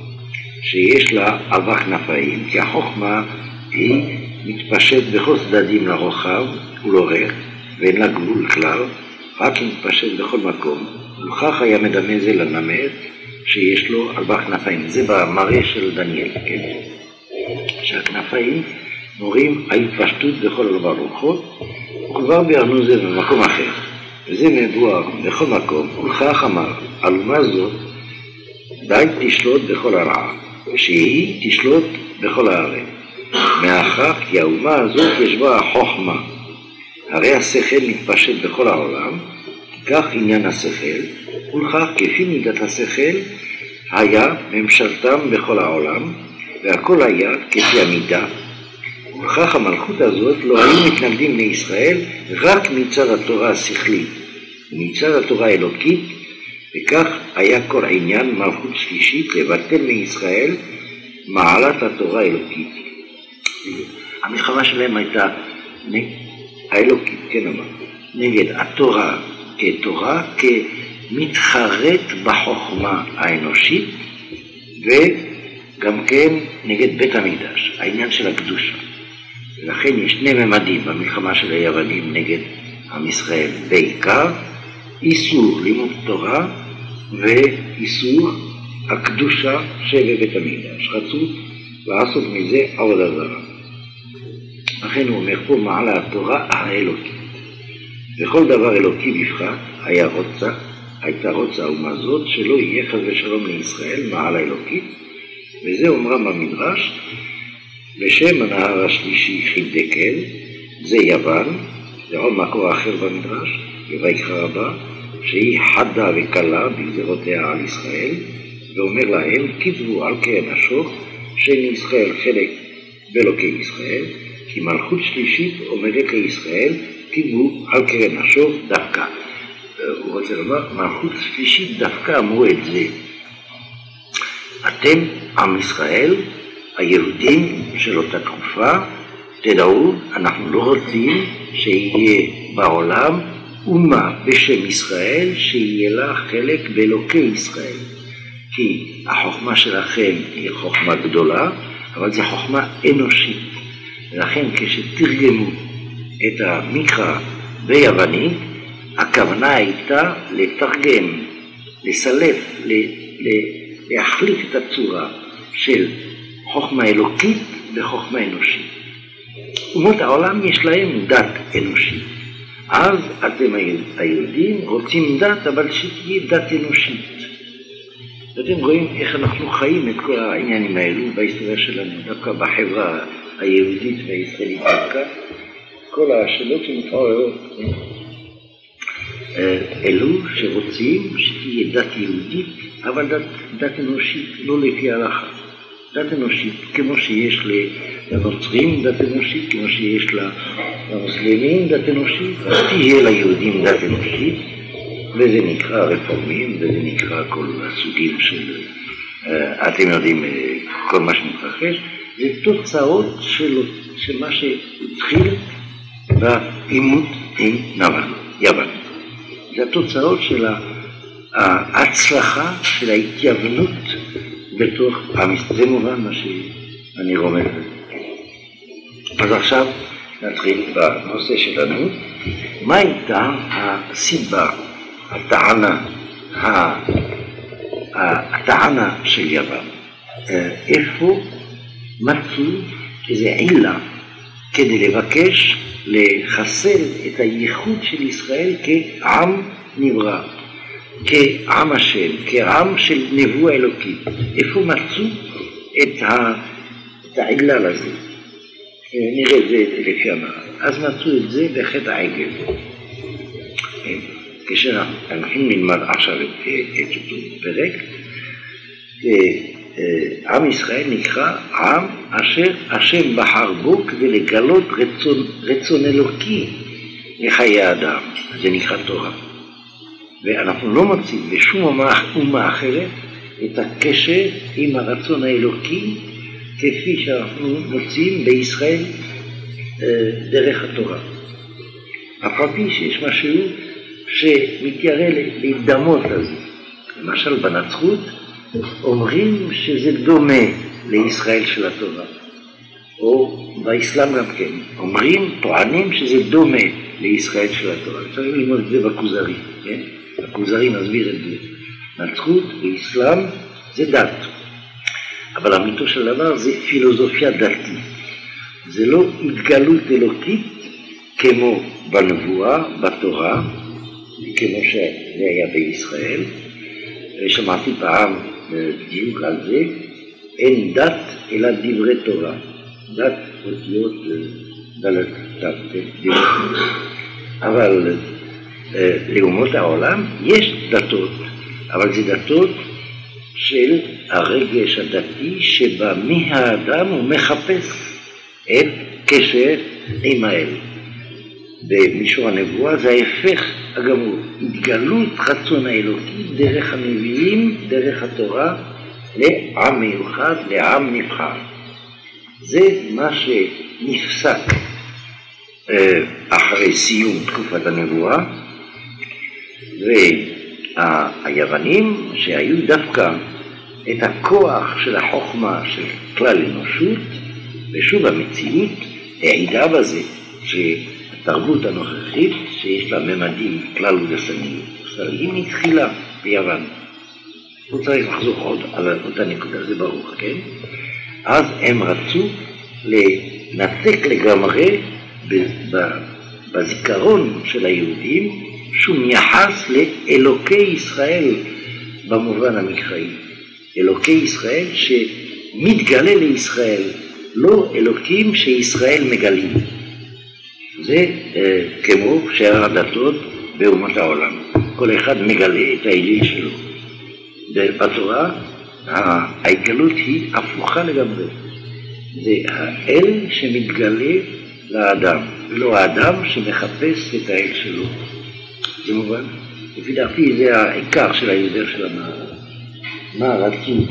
שיש לה ארבע כנפיים, כי החוכמה היא מתפשט בכל צדדים לרוחב ולאורך, ואין לה גבול כלל, רק היא מתפשט בכל מקום. ולכך היה מדמה זה לנמר שיש לו ארבע כנפיים. זה במראה של דניאל, כן? שהכנפיים מורים ההתפשטות בכל ארבע רוחות, וכבר ביארנו זה במקום אחר. וזה מבואר בכל מקום. ולכך אמר, אלומה זאת די תשלוט בכל הרעה, שהיא תשלוט בכל הארץ. מאחר כי האומה הזאת יש בה החוכמה. הרי השכל מתפשט בכל העולם, כך עניין השכל, ולכך כפי מידת השכל היה ממשלתם בכל העולם, והכל היה כפי המידה. ולכך המלכות הזאת לא היו מתנגדים לישראל רק מצד התורה השכלית, ומצד התורה האלוקית, וכך היה כל עניין מלכות שלישית לבטל מישראל מעלת התורה האלוקית. המלחמה שלהם הייתה האלוקית, כן אמר, נגד התורה כתורה, כמתחרט בחוכמה האנושית, וגם כן נגד בית המקדש, העניין של הקדושה. ולכן יש שני ממדים במלחמה של היוונים נגד עם ישראל, בעיקר איסור לימוד תורה ואיסור הקדושה של בית המקדש. רצו לעשות מזה עבודה זרה. לכן הוא אומר פה מעלה התורה האלוקית. וכל דבר אלוקי בפרט היה רוצה, הייתה רוצה האומה זאת שלא יהיה חס ושלום לישראל מעלה אלוקית, וזה אומרם במדרש, בשם הנהר השלישי חידקל, זה יוון, זה עוד מקור אחר במדרש, בויקרא רבה, שהיא חדה וקלה בגזרותיה על ישראל, ואומר להם, כתבו על קרן השוך, שאין ישראל חלק באלוקי ישראל, כי מלכות שלישית אומרת לישראל, כתבו על קרן השוך דווקא. הוא רוצה לומר, מלכות שלישית דווקא אמרו את זה. אתם, עם ישראל, היהודים של אותה תקופה, תדעו, אנחנו לא רוצים שיהיה בעולם אומה בשם ישראל, שיהיה לה חלק באלוקי ישראל. כי החוכמה שלכם היא חוכמה גדולה, אבל זו חוכמה אנושית. ולכן כשתרגמו את המקרא ביוונית, הכוונה הייתה לתרגם, לסלף, להחליף את הצורה של חוכמה אלוקית בחוכמה אנושית. אומות העולם יש להם דת אנושית. אז אתם היהודים רוצים דת, אבל שתהיה דת אנושית. ואתם רואים איך אנחנו חיים את כל העניינים האלו בהיסטוריה שלנו, דווקא בחברה היהודית והישראלית דווקא. כל השאלות שמתעוררות אלו שרוצים שתהיה דת יהודית, אבל דת, דת אנושית, לא לפי ההלכה. דת אנושית, כמו שיש לנוצרים דת אנושית, כמו שיש למוסלמים דת אנושית, אז תהיה ליהודים דת אנושית, וזה נקרא רפורמים, וזה נקרא כל הסוגים של, אתם יודעים, כל מה שמתרחש, זה תוצאות של, של מה שהתחיל בעימות עם יוון. זה התוצאות של ההצלחה של ההתייוונות בתוך עם ישראל. זה מובן מה שאני רומז. אז עכשיו נתחיל בנושא שלנו. מה הייתה הסיבה, הטענה, הטענה של יוון? איפה מצאו איזו עילה כדי לבקש לחסל את הייחוד של ישראל כעם נברא, כעם השם, כעם של נבואה אלוקית? איפה מצאו את, ה, את העילה לזה? נראה את זה לפי המראה. אז מצאו את זה בחטא העגל. כשאנחנו נלמד עכשיו את, את אותו פרק, עם ישראל נקרא עם אשר השם בחר בו כדי לגלות רצון, רצון אלוקי לחיי האדם. זה נקרא תורה. ואנחנו לא מוצאים בשום אומה אחרת את הקשר עם הרצון האלוקי כפי שאנחנו מוצאים בישראל דרך התורה. אף על פי שיש משהו שמתיירא להידמות לזה. למשל בנצרות אומרים שזה דומה לישראל של התורה, או באסלאם גם כן אומרים, טוענים שזה דומה לישראל של התורה. צריך ללמוד את זה בכוזרי, כן? הכוזרי מסביר את זה. נצרות ואסלאם זה דת, אבל אמיתו של דבר זה פילוסופיה דתית. זה לא התגלות אלוקית כמו בנבואה, בתורה, כמו שזה היה בישראל. שמעתי פעם דיוק על זה, אין דת אלא דברי תורה. דת אותיות דלת דת דברי. אבל לאומות העולם יש דתות, אבל זה דתות של הרגש הדתי שבא מהאדם ומחפש את קשר עם האל. במישור הנבואה זה ההפך הגמור, התגלות רצון האלוקי דרך הנביאים, דרך התורה, לעם מיוחד, לעם נבחר. זה מה שנפסק אחרי סיום תקופת הנבואה, והיוונים שהיו דווקא את הכוח של החוכמה של כלל אנושות, ושוב המציאות העידה בזה שהתרבות הנוכחית שיש לה ממדים כלל ודסניים, היא מתחילה ביוון. הוא צריך לחזור עוד על אותה נקודה, זה ברור, כן? אז הם רצו לנתק לגמרי בזיכרון של היהודים שום יחס לאלוקי ישראל במובן המקראי. אלוקי ישראל שמתגלה לישראל, לא אלוקים שישראל מגלים. זה אה, כמו שאר הדתות באומות העולם. כל אחד מגלה את האליל שלו. בתורה ההתגלות היא הפוכה לגמרי. זה האל שמתגלה לאדם, לא האדם שמחפש את האל שלו. זה מובן? לפי דעתי זה העיקר של היותר של המערב. מה רצו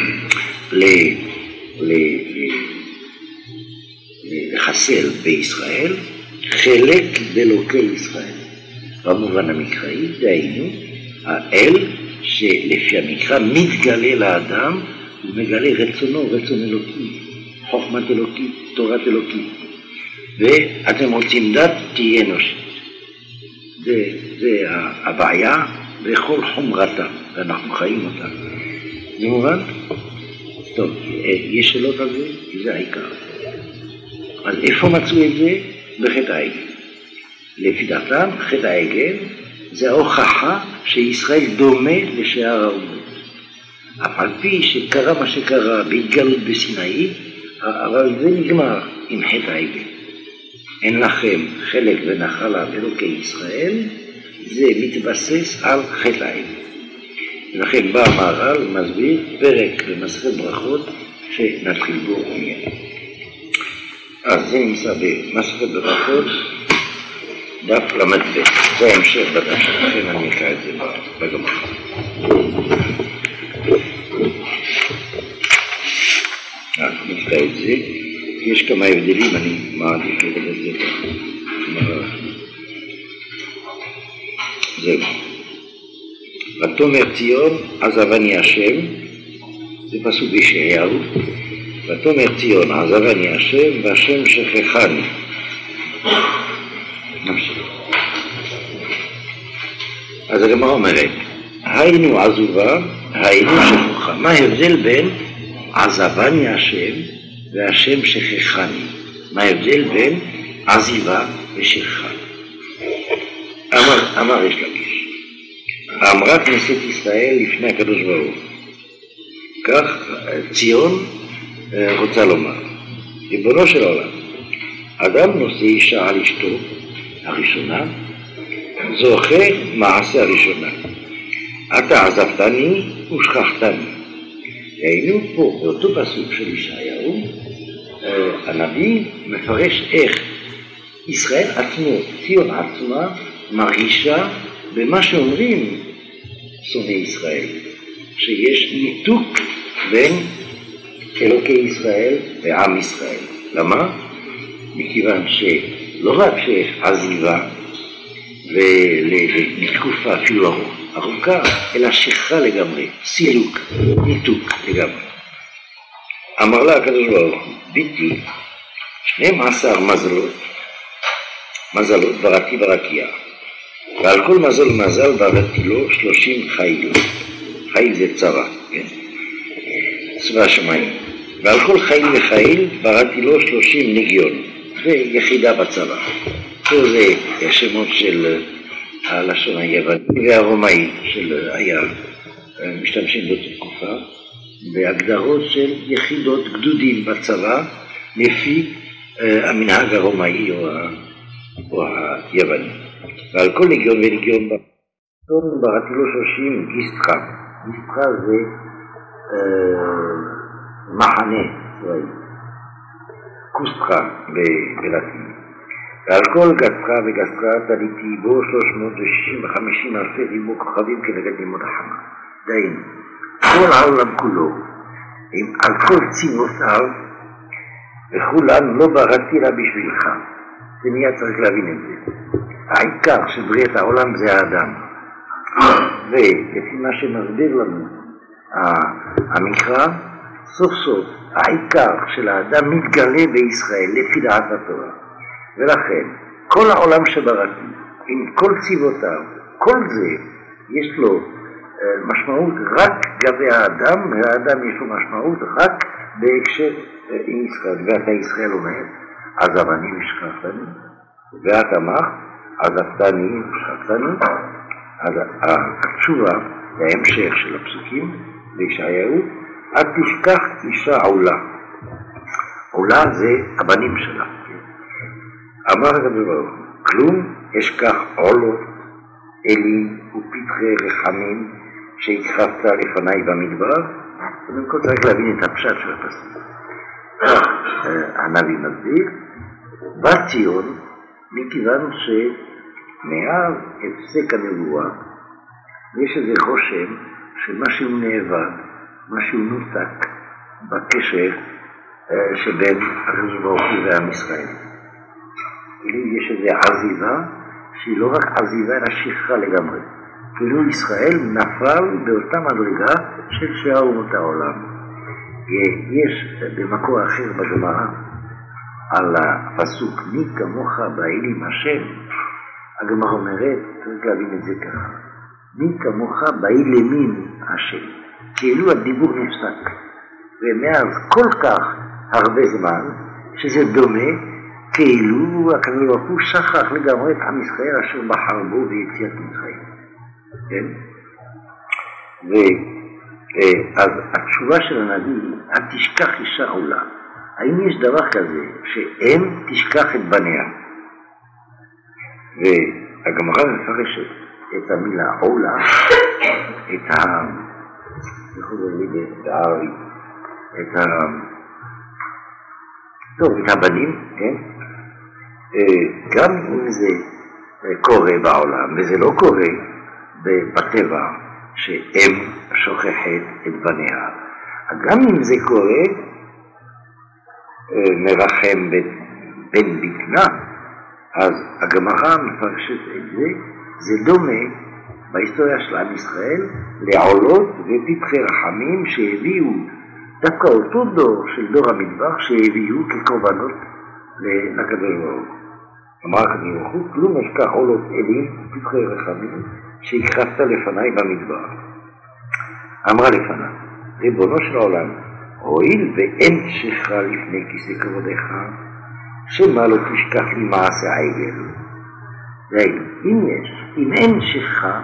לחסל בישראל? חלק באלוקי ישראל. במובן המקראי, דהיינו, האל שלפי המקרא מתגלה לאדם, הוא מגלה רצונו, רצון אלוקי, חוכמת אלוקית, תורת אלוקית. ואתם רוצים דת, תהיה אנושית. זה, זה הבעיה בכל חומרתה, ואנחנו חיים אותה. זה מובן? טוב, יש שאלות על זה? זה העיקר. אז איפה מצאו את זה? בחטא העגל. לפי דעתם, חטא העגל זה ההוכחה שישראל דומה לשאר האומות. אף על פי שקרה מה שקרה בהתגלות בסיני, אבל זה נגמר עם חטא העגל. אין לכם חלק ונחלה באלוקי ישראל, זה מתבסס על חטא העגל. לכן בא המהר"ל מסביר פרק במסכת ברכות שנתחיל בו מיד. אז זה נמצא במסכת ברכות, דף למד ב', זה המשך בדף שלכם, אני אקרא את זה בגמרא. אז נקרא את זה, יש כמה הבדלים, אני מעדיף לדבר את זה הגמרא. זהו. ותאמר ציון עזבני השם, זה פסוק בישעיהו, ותאמר ציון עזבני השם והשם שכחני. נמשיך. אז הגמרא אומרת, היינו עזובה, היינו שכחה. מה ההבדל בין עזבני השם והשם שכחני? מה ההבדל בין עזיבה ושכחה? אמר, אמר יש לקיש, אמרה כנסת ישראל לפני הקדוש ברוך הוא. כך ציון רוצה לומר, ריבונו של העולם, אדם נושא אישה על אשתו הראשונה, זוכה מעשה הראשונה. אתה עזבתני ושכחתני. היינו פה באותו פסוק של ישעיהו, הנביא מפרש איך ישראל עצמו, ציון עצמה, מרגישה במה שאומרים שונאי ישראל, שיש ניתוק בין אלוקי ישראל ועם ישראל. למה? מכיוון שלא רק שיש עזיבה ולתקופה אפילו ארוכה, אלא שכחה לגמרי, סילוק, ניתוק לגמרי. אמר לה הקדוש ברוך הוא, ביתי שנים עשר מזלות, מזלות בראתי ברקיע, ועל כל מזל ומזל בראתי לו שלושים חיל. חיל זה צבא, כן? צבא השמיים. ועל כל חיל וחיל בראתי לו שלושים נגיון. זה יחידה בצבא. פה זה השמות של הלשון היווני והרומאי של היה משתמשים באותה תקופה, בהגדרות של יחידות גדודים בצבא, לפי המנהג הרומאי או, או היווני. ועל כל נגיון ונגיון בראתי לו שלושים גיסטרה. גיסטרה זה אה, מחנה צבאי. קוסטרה בלטין. ועל כל גסטרה וגסטרה תליתי בו שלוש מאות ושישים וחמישים אלפי ריבו כוכבים כנגד ימות החמה. דהיינו, כל העולם כולו, עם, על כל צימותיו, וכולן לא בראתי לה בשבילך. זה מיד צריך להבין את זה. העיקר של בריאת העולם זה האדם. ולפי מה שמסביר לנו המקרא, סוף סוף העיקר של האדם מתגלה בישראל לפי דעת התורה. ולכן כל העולם שבראתי עם כל צבאותיו, כל זה יש לו משמעות רק גבי האדם, והאדם יש לו משמעות רק בהקשר עם ישראל. ואתה ישראל אומר, עזבני ושכחתני, ואת אמר, עזבתני ושכחתני. אז התשובה להמשך של הפסוקים בישעיהו, אל תשכח אישה עולה. עולה זה הבנים שלה. אמר הקדוש ברוך הוא, כלום אשכח עולות, אלים ופתחי רחמים שהתחפת לפניי במדבר. קודם כל צריך להבין את הפשט של הפסוק. הנביא מסביר, בציון, מכיוון שמאז הפסק הנבואה, יש איזה חושם שמשהו נאבד, משהו נותק בקשר שבין הקדוש ברוך הוא ועם ישראל. כאילו יש איזו עזיבה שהיא לא רק עזיבה אלא שכחה לגמרי. כאילו ישראל נפל באותה מדרגה של שאר אומות העולם. יש במקור אחר בגמרא על הפסוק מי כמוך באלים השם, הגמרא אומרת, צריך להבין את זה ככה, מי כמוך באילמים השם, כאילו הדיבור נפסק, ומאז כל כך הרבה זמן שזה דומה כאילו הקדוש ברוך הוא שכח לגמרי את עם ישראל אשר בחר בו ביציאת מצרים. כן? ואז התשובה של הנביא, אל תשכח אישה עולה. האם יש דבר כזה שאם תשכח את בניה? והגמרא מפרשת את המילה עולה, את ה... איך הוא אומר בערבית? את ה... טוב, את הבנים, כן? גם אם זה קורה בעולם, וזה לא קורה בטבע שאם שוכחת את בניה, גם אם זה קורה, מרחם בן בקנה, אז הגמרא מפרשת את זה, זה דומה בהיסטוריה של עם ישראל לעולות ופתחי רחמים שהביאו דווקא אותו דור של דור המדבר שהביאו כקורבנות לקדוש ברוך הוא. אמר הקדוש ברוך הוא, כלום אשכח עולות אלים ופתחי רחמים שהקרבת לפניי במדבר. אמרה לפניו, ריבונו של העולם, הואיל ואין שכחה לפני כיסא כבודך, שמה לא תשכח לי מעשה העגל. דהיינו, אם יש, אם אין שכחה,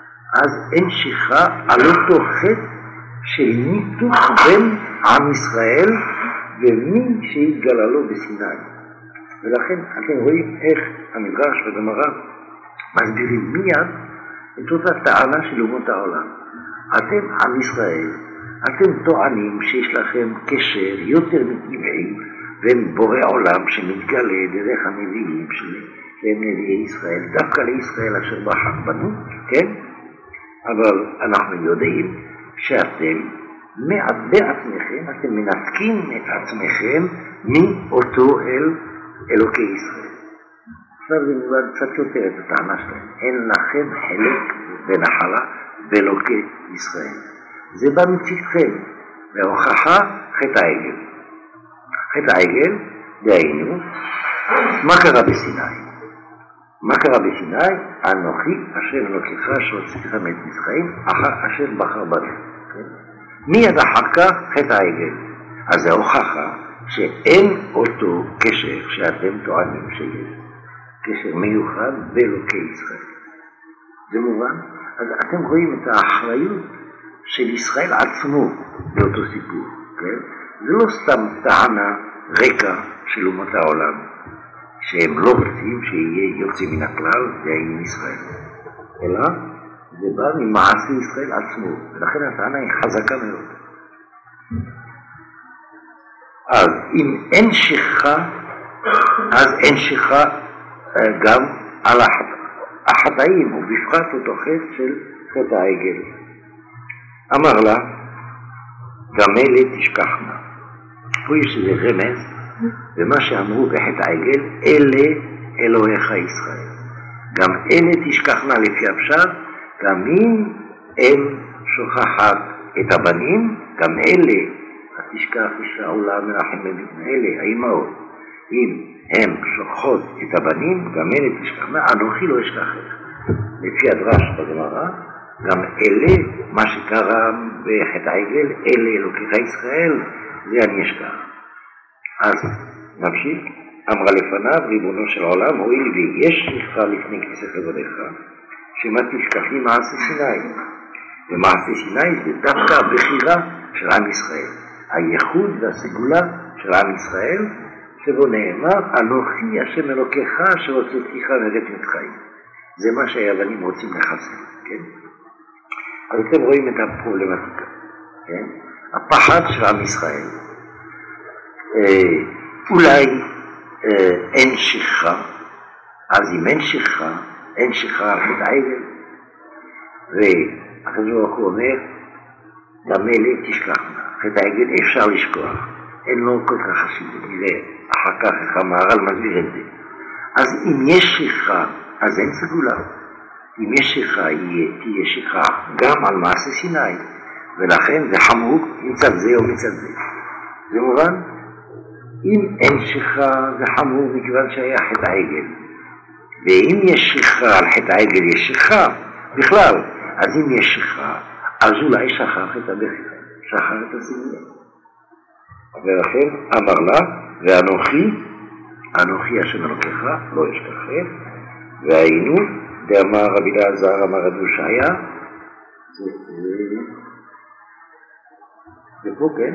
אז אין שכחה על אותו חטא של ניתוק בין עם ישראל ומי שהתגלה לו בסיני. ולכן אתם רואים איך המדרש והגמרא מסבירים מיד את אותה טענה של אומות העולם. אתם עם ישראל, אתם טוענים שיש לכם קשר יותר מטבעי בין בורא עולם שמתגלה דרך הנביאים שהם נביאי ישראל, דווקא לישראל אשר בחר בנו, כן? אבל אנחנו יודעים שאתם בעצמכם, אתם מנתקים את עצמכם מאותו אל אלוקי ישראל. עכשיו זה נולד קצת יותר את הטענה שלהם. אין לכם חלק ונחלה באלוקי ישראל. זה בא מצדכם, והוכחה חטא העגל. חטא העגל, דהיינו, מה קרה בסיני? מה קרה בסיני? אנוכי אשר אלוקיך שהוצאתך מאת מצרים, אשר בחר בנו. מיד אחר כך חטא העגל. אז זה הוכחה שאין אותו קשר שאתם טוענים שיש. קשר מיוחד באלוקי ישראל. זה מובן? אז אתם רואים את האחריות של ישראל עצמו באותו סיפור. כן? זה לא סתם טענה רקע של אומות העולם, שהם לא רוצים שיהיה יוצא מן הכלל ועם ישראל, אלא זה בא ממעשה ישראל עצמו, ולכן הטענה היא חזקה מאוד. אז אם אין שכחה, אז אין שכחה גם על החטאים, ובפרט אותו חטא של חטא העגל. אמר לה, גם אלה תשכחנה. פה יש איזה רמז, ומה שאמרו בחטא העגל, אלה אלוהיך ישראל. גם אלה תשכחנה לפי הפשט, גם אם הם שוכחת את הבנים, גם אלה, תשכח אישה עולה מרחם בבטן, אלה, האמהות, אם הם שוכחות את הבנים, גם אלה תשכחנה, אנוכי לא אשכחך. לפי הדרש בגמרא, גם אלה, מה שקרה בחטא העגל, אלה אלוקיך ישראל, זה אני אשכח. אז נמשיך, אמרה לפניו, ריבונו של העולם, הואיל ויש לך לפני כיסא כבודך, שמה תשכחי מעשה סיני. ומעשה סיני זה דווקא הבחירה של עם ישראל. הייחוד והסגולה של עם ישראל, שבו נאמר, אנוכי השם אלוקיך שהוצאתיך מארץ מצרים. זה מה שהיוונים רוצים לחסל, כן? אז אתם רואים את הפרובלמטיקה, כן? הפחד של עם ישראל. אה, אולי אה, אין שכחה, אז אם אין שכחה, אין שכחה על חטא העגל. והקדוש ברוך הוא אומר, גם אלה תשכחנה. חטא העגל אפשר לשכוח, אין לו כל כך חשיבות. נראה אחר כך איך המהר"ל מסביר את זה. אז אם יש שכחה, אז אין סגולה. אם יש שכחה, תהיה שכחה גם על מעשה סיני, ולכן זה חמור מצד זה או מצד זה. זה מובן? אם אין שכחה, זה חמור מכיוון שהיה חטא העגל. ואם יש שכחה על חטא העגל, יש שכחה בכלל. אז אם יש שכחה, אז אולי שכח את הבכי, שכח את הסגולה. ולכן אמר לה, ואנוכי, אנוכי השם אלוקיך, לא אשכחך, והיינו, דאמר רבי אלעזר, אמר רבי יושעיה, זה פה, כן?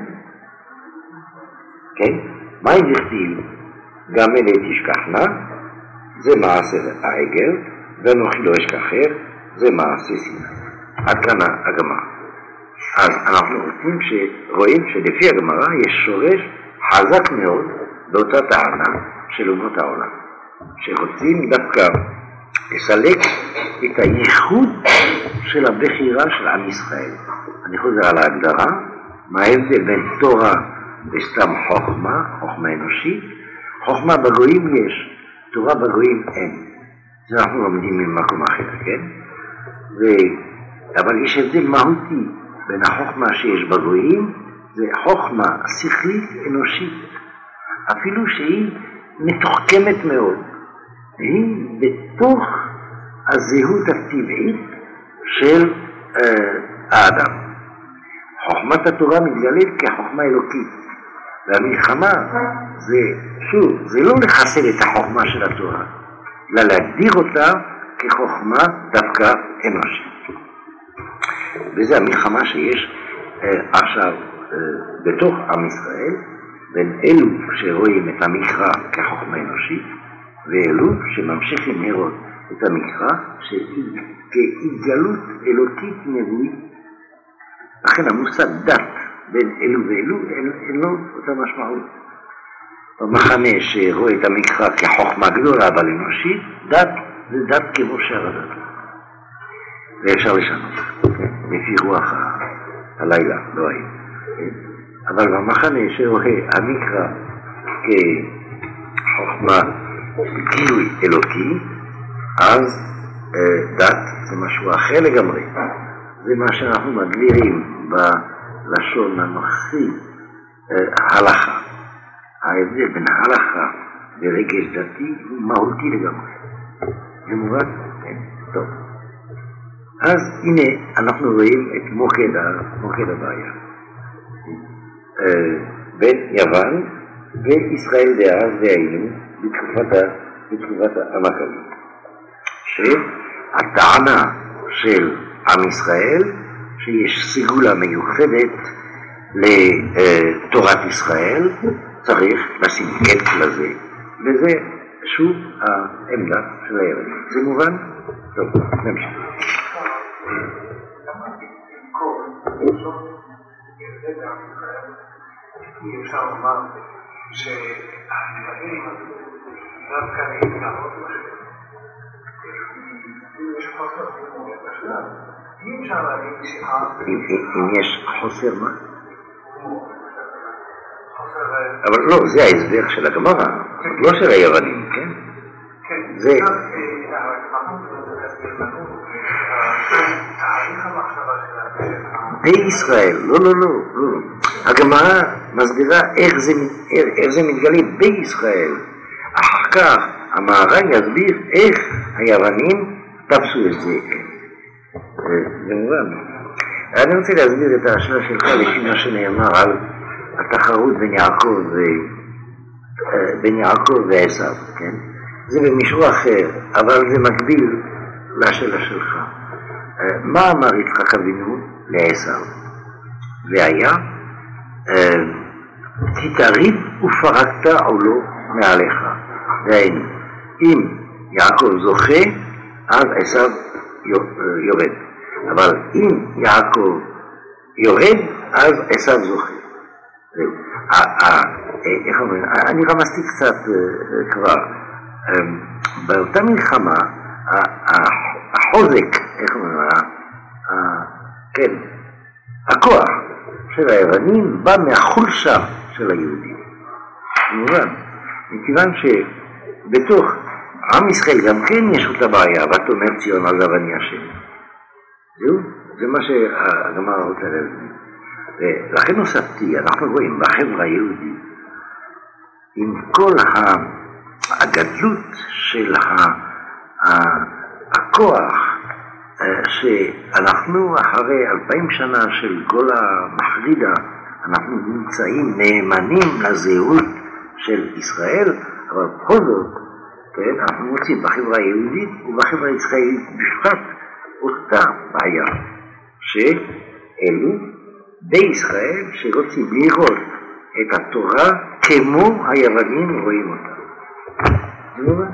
כן? מה אם יכתיב? גם אלה תשכחנה, זה מעשה העגל, ואנוכי לא אשכחך, זה מעשה סיני. עד כאן הגמרא. אז אנחנו רוצים שרואים שלפי הגמרא יש שורש חזק מאוד באותה טענה של אומות העולם, שרוצים דווקא לסלק את הייחוד של הבחירה של עם ישראל. אני חוזר על ההגדרה, מה ההבדל בין תורה וסתם חוכמה, חוכמה אנושית. חוכמה בגויים יש, תורה בגויים אין. זה אנחנו לומדים ממקום אחר, כן? ו... אבל יש הבדל מהותי בין החוכמה שיש בגויים, זה חוכמה שכלית אנושית, אפילו שהיא מתוחכמת מאוד. היא בתוך הזהות הטבעית של אה, האדם. חוכמת התורה מתגלית כחוכמה אלוקית, והמלחמה זה, שוב, זה לא לחסל את החוכמה של התורה, אלא להגדיר אותה כחוכמה דווקא אנושית. וזה המלחמה שיש אה, עכשיו אה, בתוך עם ישראל, בין אלו שרואים את המקרא כחוכמה אנושית, ואלו שממשיכים לראות את המקרא כהתגלות אלוקית נבואית. לכן המושג דת בין אלו ואלו אין לו אותה משמעות. במחנה שרואה את המקרא כחוכמה גדולה אבל אנושית, דת זה דת כמו שאר הדת. ואפשר לשנות, לפי רוח הלילה, לא היום. אבל במחנה שרואה המקרא כחוכמה גילוי אלוקי, אז דת זה משהו אחר לגמרי. זה מה שאנחנו מגדירים בלשון הנוכחי הלכה. ההבדל בין הלכה ורגש דתי הוא מהותי לגמרי. זה מובן? כן, טוב. אז הנה אנחנו רואים את מוקד, מוקד הבעיה. בין יוון וישראל דאז והיינו בתקופת, בתקופת המכבים. שהטענה של עם ישראל שיש סגולה מיוחדת לתורת ישראל, צריך לשים קץ לזה, וזה שוב העמדה של הירדנים. זה מובן? טוב, נמשיך. אי אפשר לומר שהנבלים דווקא להתנהות לכם. אם יש חוסר חימור בשלב, אי אפשר להגיד שה... אם יש חוסר מה? אבל לא, זה ההסבר של הגמרא, לא של היוונים, כן? כן. זה... בישראל, לא, לא, לא, לא. הגמרא מסבירה איך זה, איך זה מתגלה בישראל. אחר כך המהר"ל יסביר איך היוונים תפסו את זה. זה מובן. אני רוצה להסביר את השאלה שלך לפי מה שנאמר על התחרות בין יעקב, בין יעקב ועשיו, כן? זה במישור אחר, אבל זה מקביל לשאלה שלך. מה אמר יצחק אבינו לעשיו? והיה, תתעריב ופרקת עולו מעליך. דהיינו, אם יעקב זוכה, אז עשיו יורד. אבל אם יעקב יורד, אז עשיו זוכה. זהו. איך אומרים? אני רמזתי קצת כבר. באותה מלחמה, החוזק, איך אומרים? כן, הכוח של היוונים בא מהחולשה של היהודים. כמובן, מכיוון שבתוך עם ישראל גם כן יש אותה בעיה, ואת אומר ציון עזב אני השם. זהו, זה מה שהגמרא רוצה להסביר. ולכן הוספתי, אנחנו רואים בחברה היהודית, עם כל הגדלות של הכוח, שאנחנו אחרי אלפיים שנה של גולה מחרידה, אנחנו נמצאים נאמנים לזהות של ישראל, אבל בכל זאת, כן, אנחנו מוצאים בחברה היהודית ובחברה הישראלית בפרט אותה בעיה, שאלו בישראל שרוצים לראות את התורה כמו היוונים רואים אותה. זה מובן?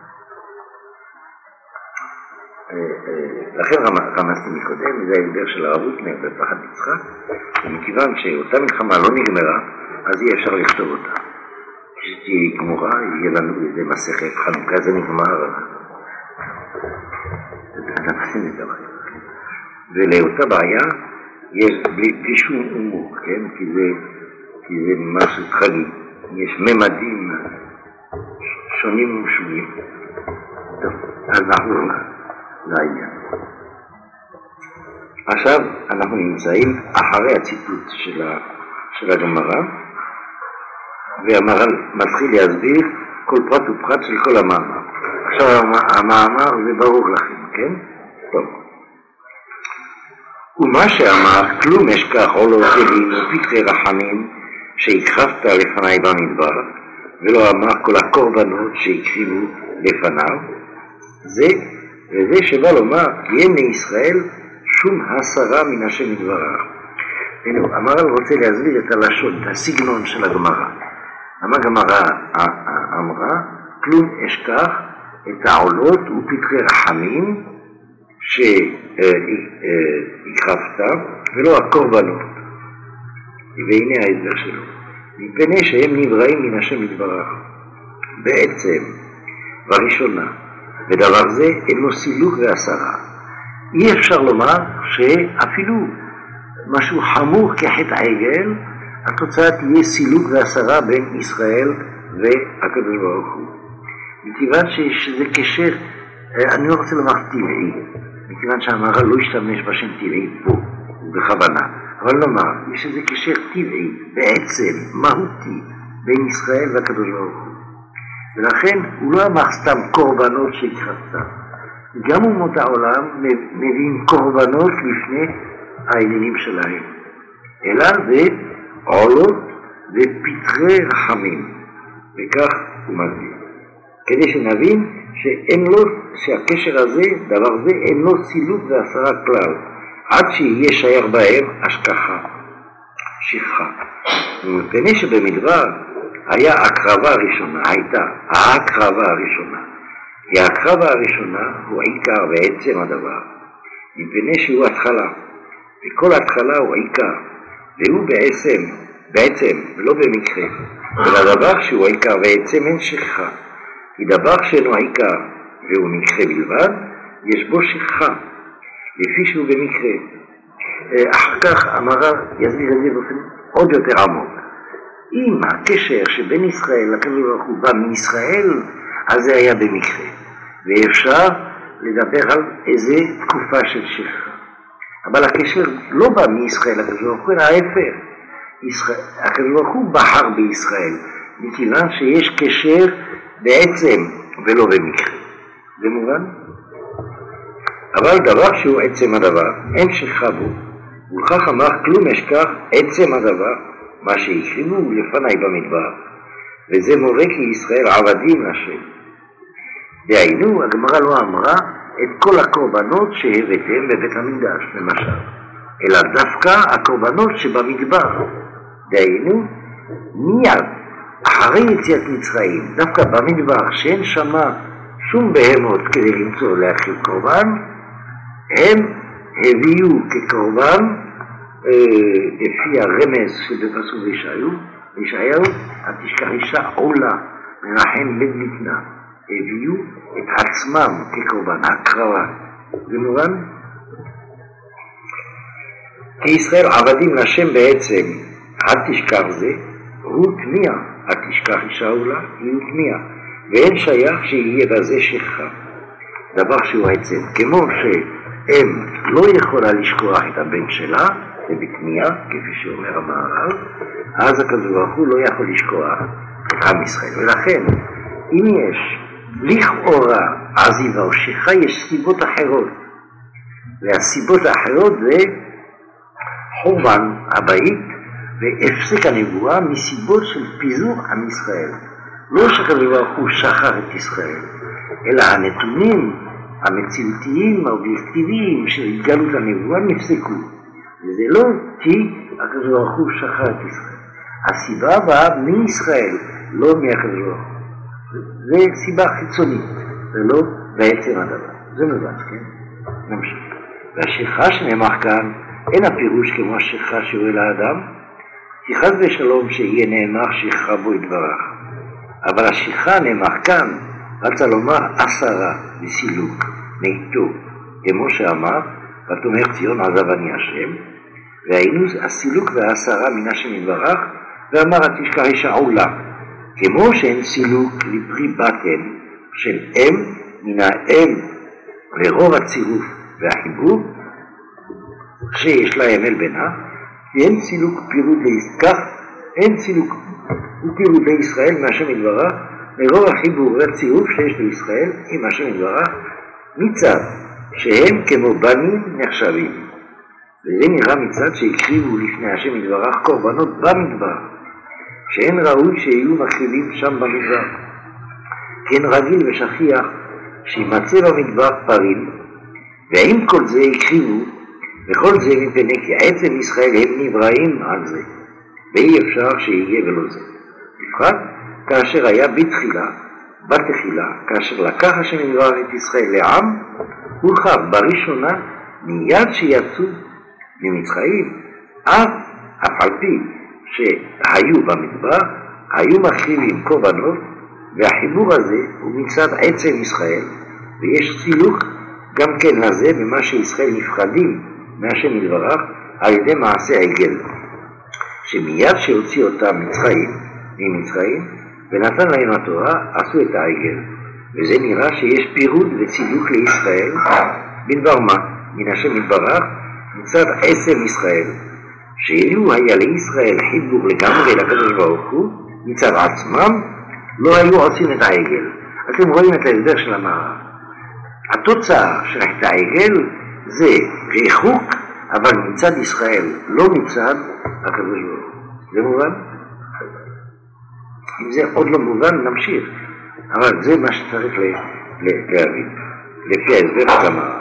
לכן רמזתי מקודם, זה ההסבר של הרב הוטנר בפחד יצחק, ומכיוון שאותה מלחמה לא נגמרה, אז אי אפשר לכתוב אותה. כשתהיה גמורה, יהיה לנו איזה מסכת חנוכה, זה נגמר. ולאותה בעיה יש בלי, בלי שום הומור, כן? כי זה, כי זה משהו טרגי. יש ממדים שונים ומשונים. טוב, אז נחזור לעניין. עכשיו אנחנו נמצאים אחרי הציטוט של, ה, של הגמרא, והמהר"ל מתחיל להסביר כל פרט ופרט של כל המאמר. עכשיו המאמר זה ברור לכם, כן? טוב. ומה שאמר, כלום אשכח עולו תהים ופתחי רחמים שהקרבת לפניי במדבר, ולא אמר כל הקורבנות שהקריבו לפניו, זה, וזה שבא לומר, תהיה מישראל שום הסרה מן השם יתברך. הנה, המהר"ל רוצה להסביר את הלשון, את הסגנון של הגמרא. הגמרא אמרה, כלום אשכח את העולות ופתחי רחמים שהקרבת, ולא הקורבנות. והנה ההסבר שלו. מפני שהם נבראים מן השם יתברך. בעצם, בראשונה, ודבר זה אין לו סילוק והסרה. אי אפשר לומר שאפילו משהו חמור כחטא העגל, התוצאה תהיה סילוק והסרה בין ישראל והקדוש ברוך הוא. מכיוון שזה קשר, אני לא רוצה לומר טבעי, מכיוון שהמהר"ל לא השתמש בשם טבעי פה, בכוונה. אבל נאמר, יש איזה קשר טבעי, בעצם, מהותי, בין ישראל והקדוש ברוך הוא. ולכן הוא לא אמר סתם קורבנות שהקרבת. גם אומות העולם מביאים קורבנות לפני העניינים שלהם. אלא זה עולות ופתחי רחמים. וכך הוא מסביר. כדי שנבין שאין לו, שהקשר הזה, דבר זה, אין לו סילוק והסרה כלל. עד שיהיה שייר בהם השכחה, שכחה. ומפני שבמדבר היה הקרבה הראשונה, הייתה ההקרבה הראשונה. כי ההקרבה הראשונה הוא עיקר בעצם הדבר. מפני שהוא התחלה, וכל התחלה הוא עיקר, והוא בעצם, בעצם, ולא במקרה. ולדבר שהוא עיקר בעצם אין שכחה. כי דבר שאינו עיקר והוא מקרה בלבד, יש בו שכחה. לפי שהוא במקרה. אחר כך המהר"ל יסביר את זה באופן עוד יותר עמוק. אם הקשר שבין ישראל לקדוש ברוך הוא בא מישראל, אז זה היה במקרה. ואפשר לדבר על איזה תקופה של שכחה. אבל הקשר לא בא מישראל לקדוש ברוך הוא, אלא ההפך. הקדוש ברוך הוא בחר בישראל, מכיוון שיש קשר בעצם ולא במקרה. זה מובן? אבל דבר שהוא עצם הדבר, אין שכחה בו, ולכך אמר כלום אשכח עצם הדבר, מה שהקריבו לפניי במדבר, וזה מורה כי ישראל עבדים לשם. דהיינו, הגמרא לא אמרה את כל הקורבנות שהבאתם בבית המקדש, למשל, אלא דווקא הקורבנות שבמדבר. דהיינו, מיד, אחרי יציאת מצרים, דווקא במדבר, שאין שמה שום בהמות כדי למצוא להקריב קורבן, הם הביאו כקורבן, אה, לפי הרמז שבפסוק ישעיהו, ישעיהו, התשכח אישה עולה, מנחם בן מתנה, הביאו את עצמם כקורבן, הקרבה. זה מובן? כי ישראל עבדים לשם בעצם, אל תשכח זה, הוא תמיע, אל תשכח אישה עולה, היא תמיע, ואין שייך שיהיה בזה שכחה. דבר שהוא עצם, כמו שאם לא יכולה לשכוח את הבן שלה, זה בתמיעה, כפי שאומר המהר"ל, אז הקדוש ברוך הוא לא יכול לשכוח את עם ישראל. ולכן, אם יש לכאורה עזיבה או שכחה, יש סיבות אחרות. והסיבות האחרות זה חורבן הבית והפסק הנבואה מסיבות של פיזור עם ישראל. לא שהקדוש ברוך הוא שכח את ישראל, אלא הנתונים המציאותיים האובייקטיביים של התגלות הנבואה נפסקו. וזה לא כי הקדוש ברוך הוא שכח את ישראל. הסיבה באה מישראל, לא מהקדוש ברוך הוא. זה סיבה חיצונית, ולא בעצם הדבר. זה מובן, כן? נמשיך. והשכחה שנאמר כאן, אין הפירוש כמו השכחה שהוא אל האדם, כי חס ושלום שיהיה נאמר שכחה בו יתברך. אבל השכחה נאמר כאן, רצה לומר עשרה בסילוק, מאיתו, כמו שאמר, ותאמר ציון עזב אני השם, והיינו הסילוק והעשרה מן השם יתברך, ואמר התשכח אישה עולה, כמו שאין סילוק לפרי בטן של אם מן האם לרוב הצירוף והחיבור שיש להם אל בינה, אין סילוק פירוד לעסקה, אין סילוק ופירוד לישראל מהשם יתברך לרוב החיבור והצירוף שיש לישראל עם השם יתברך מצד שהם כמו בנים נחשבים. וזה נראה מצד שהקריבו לפני השם יתברך קורבנות במדבר, שאין ראוי שיהיו מקריבים שם במדבר. כן רגיל ושכיח שימצא במדבר פרים, ועם כל זה הקריבו, וכל זה מפני כי עצם ישראל הם נבראים על זה, ואי אפשר שיהיה ולא זה. בפרט כאשר היה בתחילה, בתחילה, כאשר לקח השם יתברך את ישראל לעם, הוא חב בראשונה מיד שיצאו ממצרים, אף אף על פי שהיו במדבר, היו מקריבים קורבנות, והחיבור הזה הוא מצד עצם ישראל, ויש סילוק גם כן לזה במה שישראל נפחדים מהשם יתברך על ידי מעשה העגל, שמיד שהוציא אותם מצרים, ממצרים, ונתן להם התורה, עשו את העגל. וזה נראה שיש פירוד וצילוק לישראל, בדבר מה? מן השם יתברך, מצד עצם ישראל. שאילו היה לישראל חיבור לגמרי לקדוש ברוך הוא, מצד עצמם, לא היו עושים את העגל. אתם רואים את ההסבר של המערב. התוצאה של את העגל זה ריחוק, אבל מצד ישראל, לא מצד הקדוש ברוך הוא. זה מובן? אם זה עוד לא מובן, נמשיך. אבל זה מה שצריך להבין, לפי ההסבר של המערב.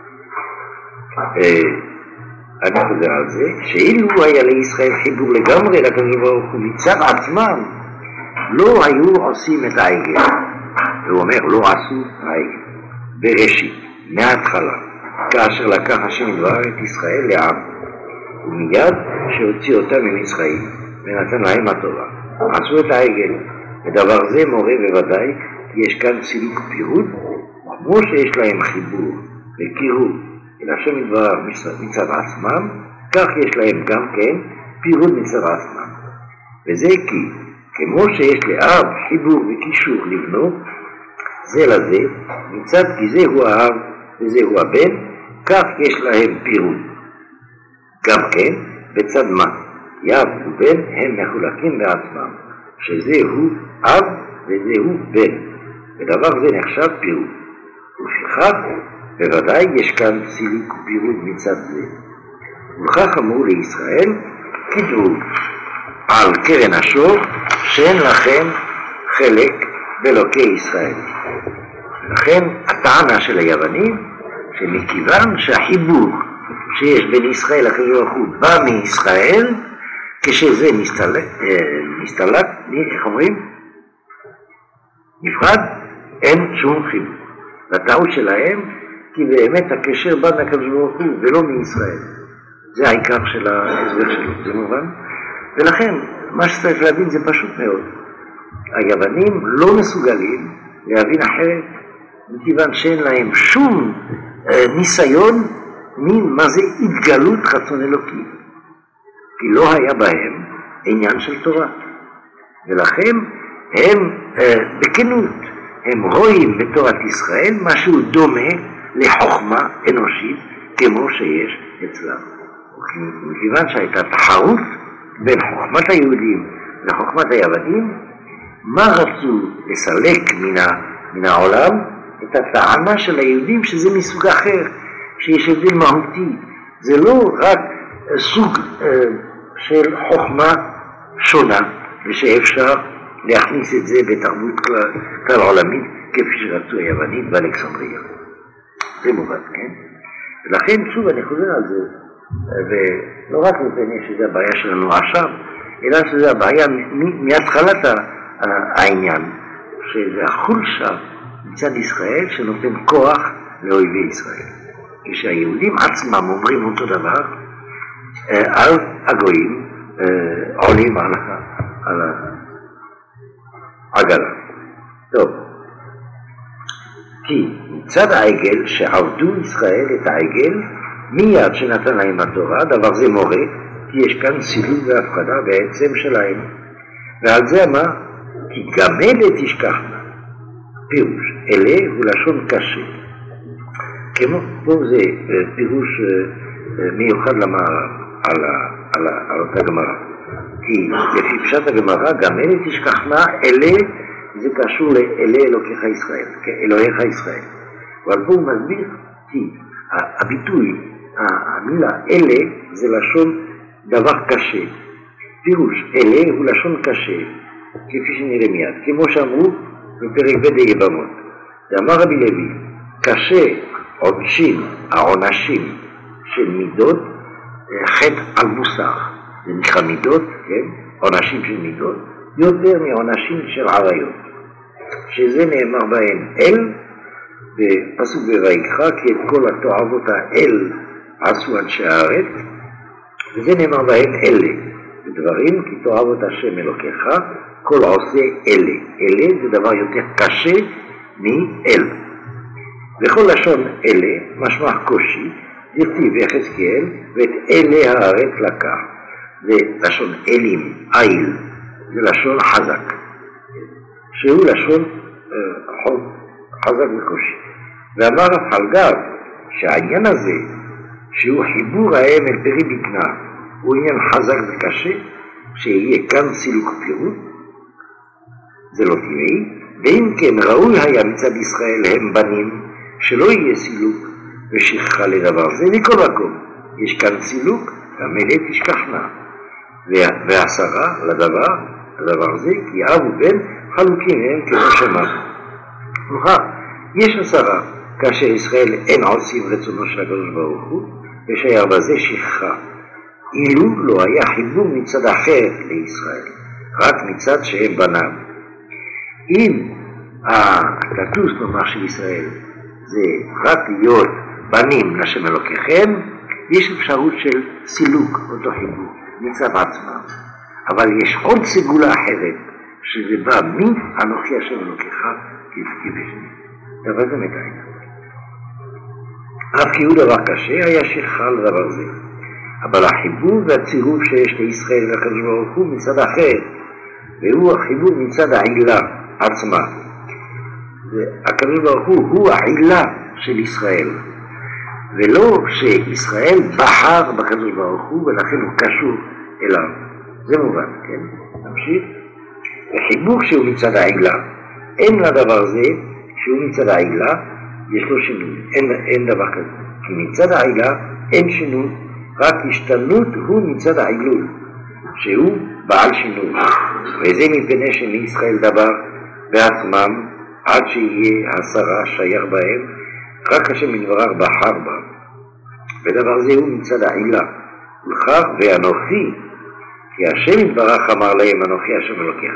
אני חוזר על זה, שאילו היה לישראל חיבור לגמרי לקדוש ברוך הוא מצד עצמם, לא היו עושים את העגל. הוא אומר, לא עשו העגל. בראשית, מההתחלה, כאשר לקח השם יתברך את ישראל לעם, ומיד שהוציא אותם ממצרים, ונתן להם התורה. עשו את העגל, ודבר זה מורה בוודאי, כי יש כאן סילוק פירוד, כמו שיש להם חיבור וקירוב אל השם יתברך מצד עצמם, כך יש להם גם כן פירוד מצד עצמם. וזה כי, כמו שיש לאב חיבור וקישור לבנו, זה לזה, מצד כי זהו האב וזהו הבן, כך יש להם פירוד. גם כן, בצד מה? יב ובן הם מחולקים בעצמם, שזהו אב וזהו בן, ודבר זה נחשב פירוד. ולפיכך, בוודאי יש כאן סילוק ופירוד מצד זה. וכך אמרו לישראל, כתבו על קרן השור, שאין לכם חלק באלוקי ישראל. ולכן הטענה של היוונים, שמכיוון שהחיבור שיש בין ישראל לקדוש ברוך הוא בא מישראל, כשזה מסתלק, מסתלק, איך אומרים? נפרד, אין שום חיבור. והטעות שלהם, כי באמת הקשר בא מהקדוש ברוך הוא ולא מישראל. זה העיקר של ההסבר שלו, זה מובן? ולכן, מה שצריך להבין זה פשוט מאוד. היוונים לא מסוגלים להבין אחרת, מכיוון שאין להם שום אה, ניסיון ממה זה התגלות רצון אלוקי. כי לא היה בהם עניין של תורה. ולכן הם אה, בכנות, הם רואים בתורת ישראל משהו דומה לחוכמה אנושית כמו שיש אצלם. מכיוון שהייתה תחרות בין חוכמת היהודים וחוכמת היוונים, מה רצו לסלק מן, ה, מן העולם? את הטענה של היהודים שזה מסוג אחר, שיש הבדל מהותי. זה לא רק סוג אה, של חוכמה שונה, ושאפשר להכניס את זה בתרבות כלל, כלל עולמית, כפי שרצו היוונים באלכסנדריה. זה מובן, כן? ולכן, שוב, אני חוזר על זה, ולא רק מפני שזה הבעיה שלנו עכשיו, אלא שזה הבעיה מהתחלת העניין, שזה החולשה מצד ישראל שנותן כוח לאויבי ישראל. כשהיהודים עצמם אומרים אותו דבר, אז הגויים עולים על העגלה. טוב, כי מצד העגל שעבדו ישראל את העגל, מיד שנתן להם התורה, דבר זה מורה, כי יש כאן סילוק והפחדה בעצם שלהם. ועל זה מה? כי גם אלה תשכחנה. פירוש, אלה הוא לשון קשה. כמו פה זה פירוש מיוחד למערב על, על, על אותה גמרא. כי לפי פשט הגמרא, גם אלה תשכחנה, אלה זה קשור לאלה אלוקיך ישראל, אלוהיך ישראל. אבל פה הוא מסביר, כי הביטוי, המילה אלה זה לשון דבר קשה. פירוש, אלה הוא לשון קשה, כפי שנראה מיד, כמו שאמרו בפרק ב' יבמות. ואמר רבי לוי, קשה עונשים, העונשים של מידות, חטא על מוסר. זה נקרא מידות, כן? עונשים של מידות, יותר מעונשים של עריות. שזה נאמר בהן אל, בפסוק בויקרא, כי את כל התועבות האל עשו אנשי הארץ, וזה נאמר בהן אלה. בדברים, כי תועבות השם אלוקיך, כל עושה אלה. אלה זה דבר יותר קשה מאל. וכל לשון אלה, משמע קושי, דכתיב יחזקאל, ואת אלה הארץ לקח. זה לשון אלים, איל, זה לשון חזק, שהוא לשון אה, חזק וקושי. ואמר הפלגר שהעניין הזה, שהוא חיבור האם אל פרי בטנה, הוא עניין חזק וקשה, שיהיה כאן סילוק פירוט, זה לא טבעי, ואם כן ראוי היה מצד ישראל הם בנים, שלא יהיה סילוק ושכחה לדבר זה, מכל מקום יש כאן סילוק, גם אלה תשכחנה. והעשרה לדבר, לדבר זה, כי אב ובן חלוקים הם כמו שמע. כלומר, יש עשרה, כאשר ישראל אין עושים רצונו של הקדוש ברוך הוא, ושהיה בזה שכחה. אילו לא היה חיבור מצד אחר לישראל, רק מצד שהם בניו. אם הכתוס נאמר של ישראל זה רק להיות בנים לשם אלוקיכם, יש אפשרות של סילוק אותו חיבור מצד עצמם. אבל יש עוד סגולה אחרת, שזה בא מאנוכי השם אלוקיך כבשני. דבר זה מתאים. אף כי הוא דבר קשה, היה שכחה לדבר זה. אבל החיבור והצירוף שיש לישראל לקדוש ברוך הוא מצד אחר, והוא החיבור מצד העילה עצמה. הקדוש ברוך הוא הוא העילה של ישראל, ולא שישראל בחר בקדוש ברוך הוא ולכן הוא קשור אליו. זה מובן, כן? נמשיך. וחיבור שהוא מצד העילה, אין לדבר זה שהוא מצד העילה יש לו שינוי, אין, אין דבר כזה. כי מצד העילה אין שינוי, רק השתנות הוא מצד העילוי, שהוא בעל שינוי. וזה מפני שמישראל דבר בעצמם עד שיהיה עשרה שייך בהם, רק השם יתברך בחר בה. ודבר זה הוא מצד העילה. ולכך ואנוכי, כי השם יתברך אמר להם אנוכי השם אלוקיך.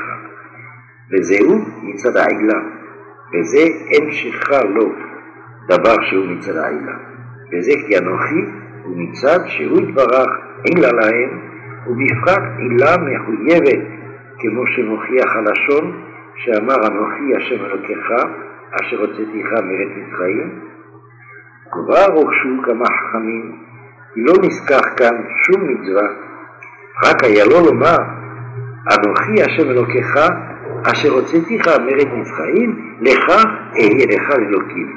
וזהו מצד העילה. וזה אין שכחה לו דבר שהוא מצד העילה. וזה כי אנוכי הוא מצד שהוא יתברך עילה להם, ובפרט עילה מחויבת, כמו שמוכיח הלשון שאמר אנוכי השם אלוקיך אשר הוצאתיך מארץ מצרים. כבר רוכשו כמה חכמים, כי לא נזכח כאן שום מצווה, רק היה לו לומר אנוכי השם אלוקיך אשר הוצאתיך מארץ מצרים, לך אהיה לך לאלוקים.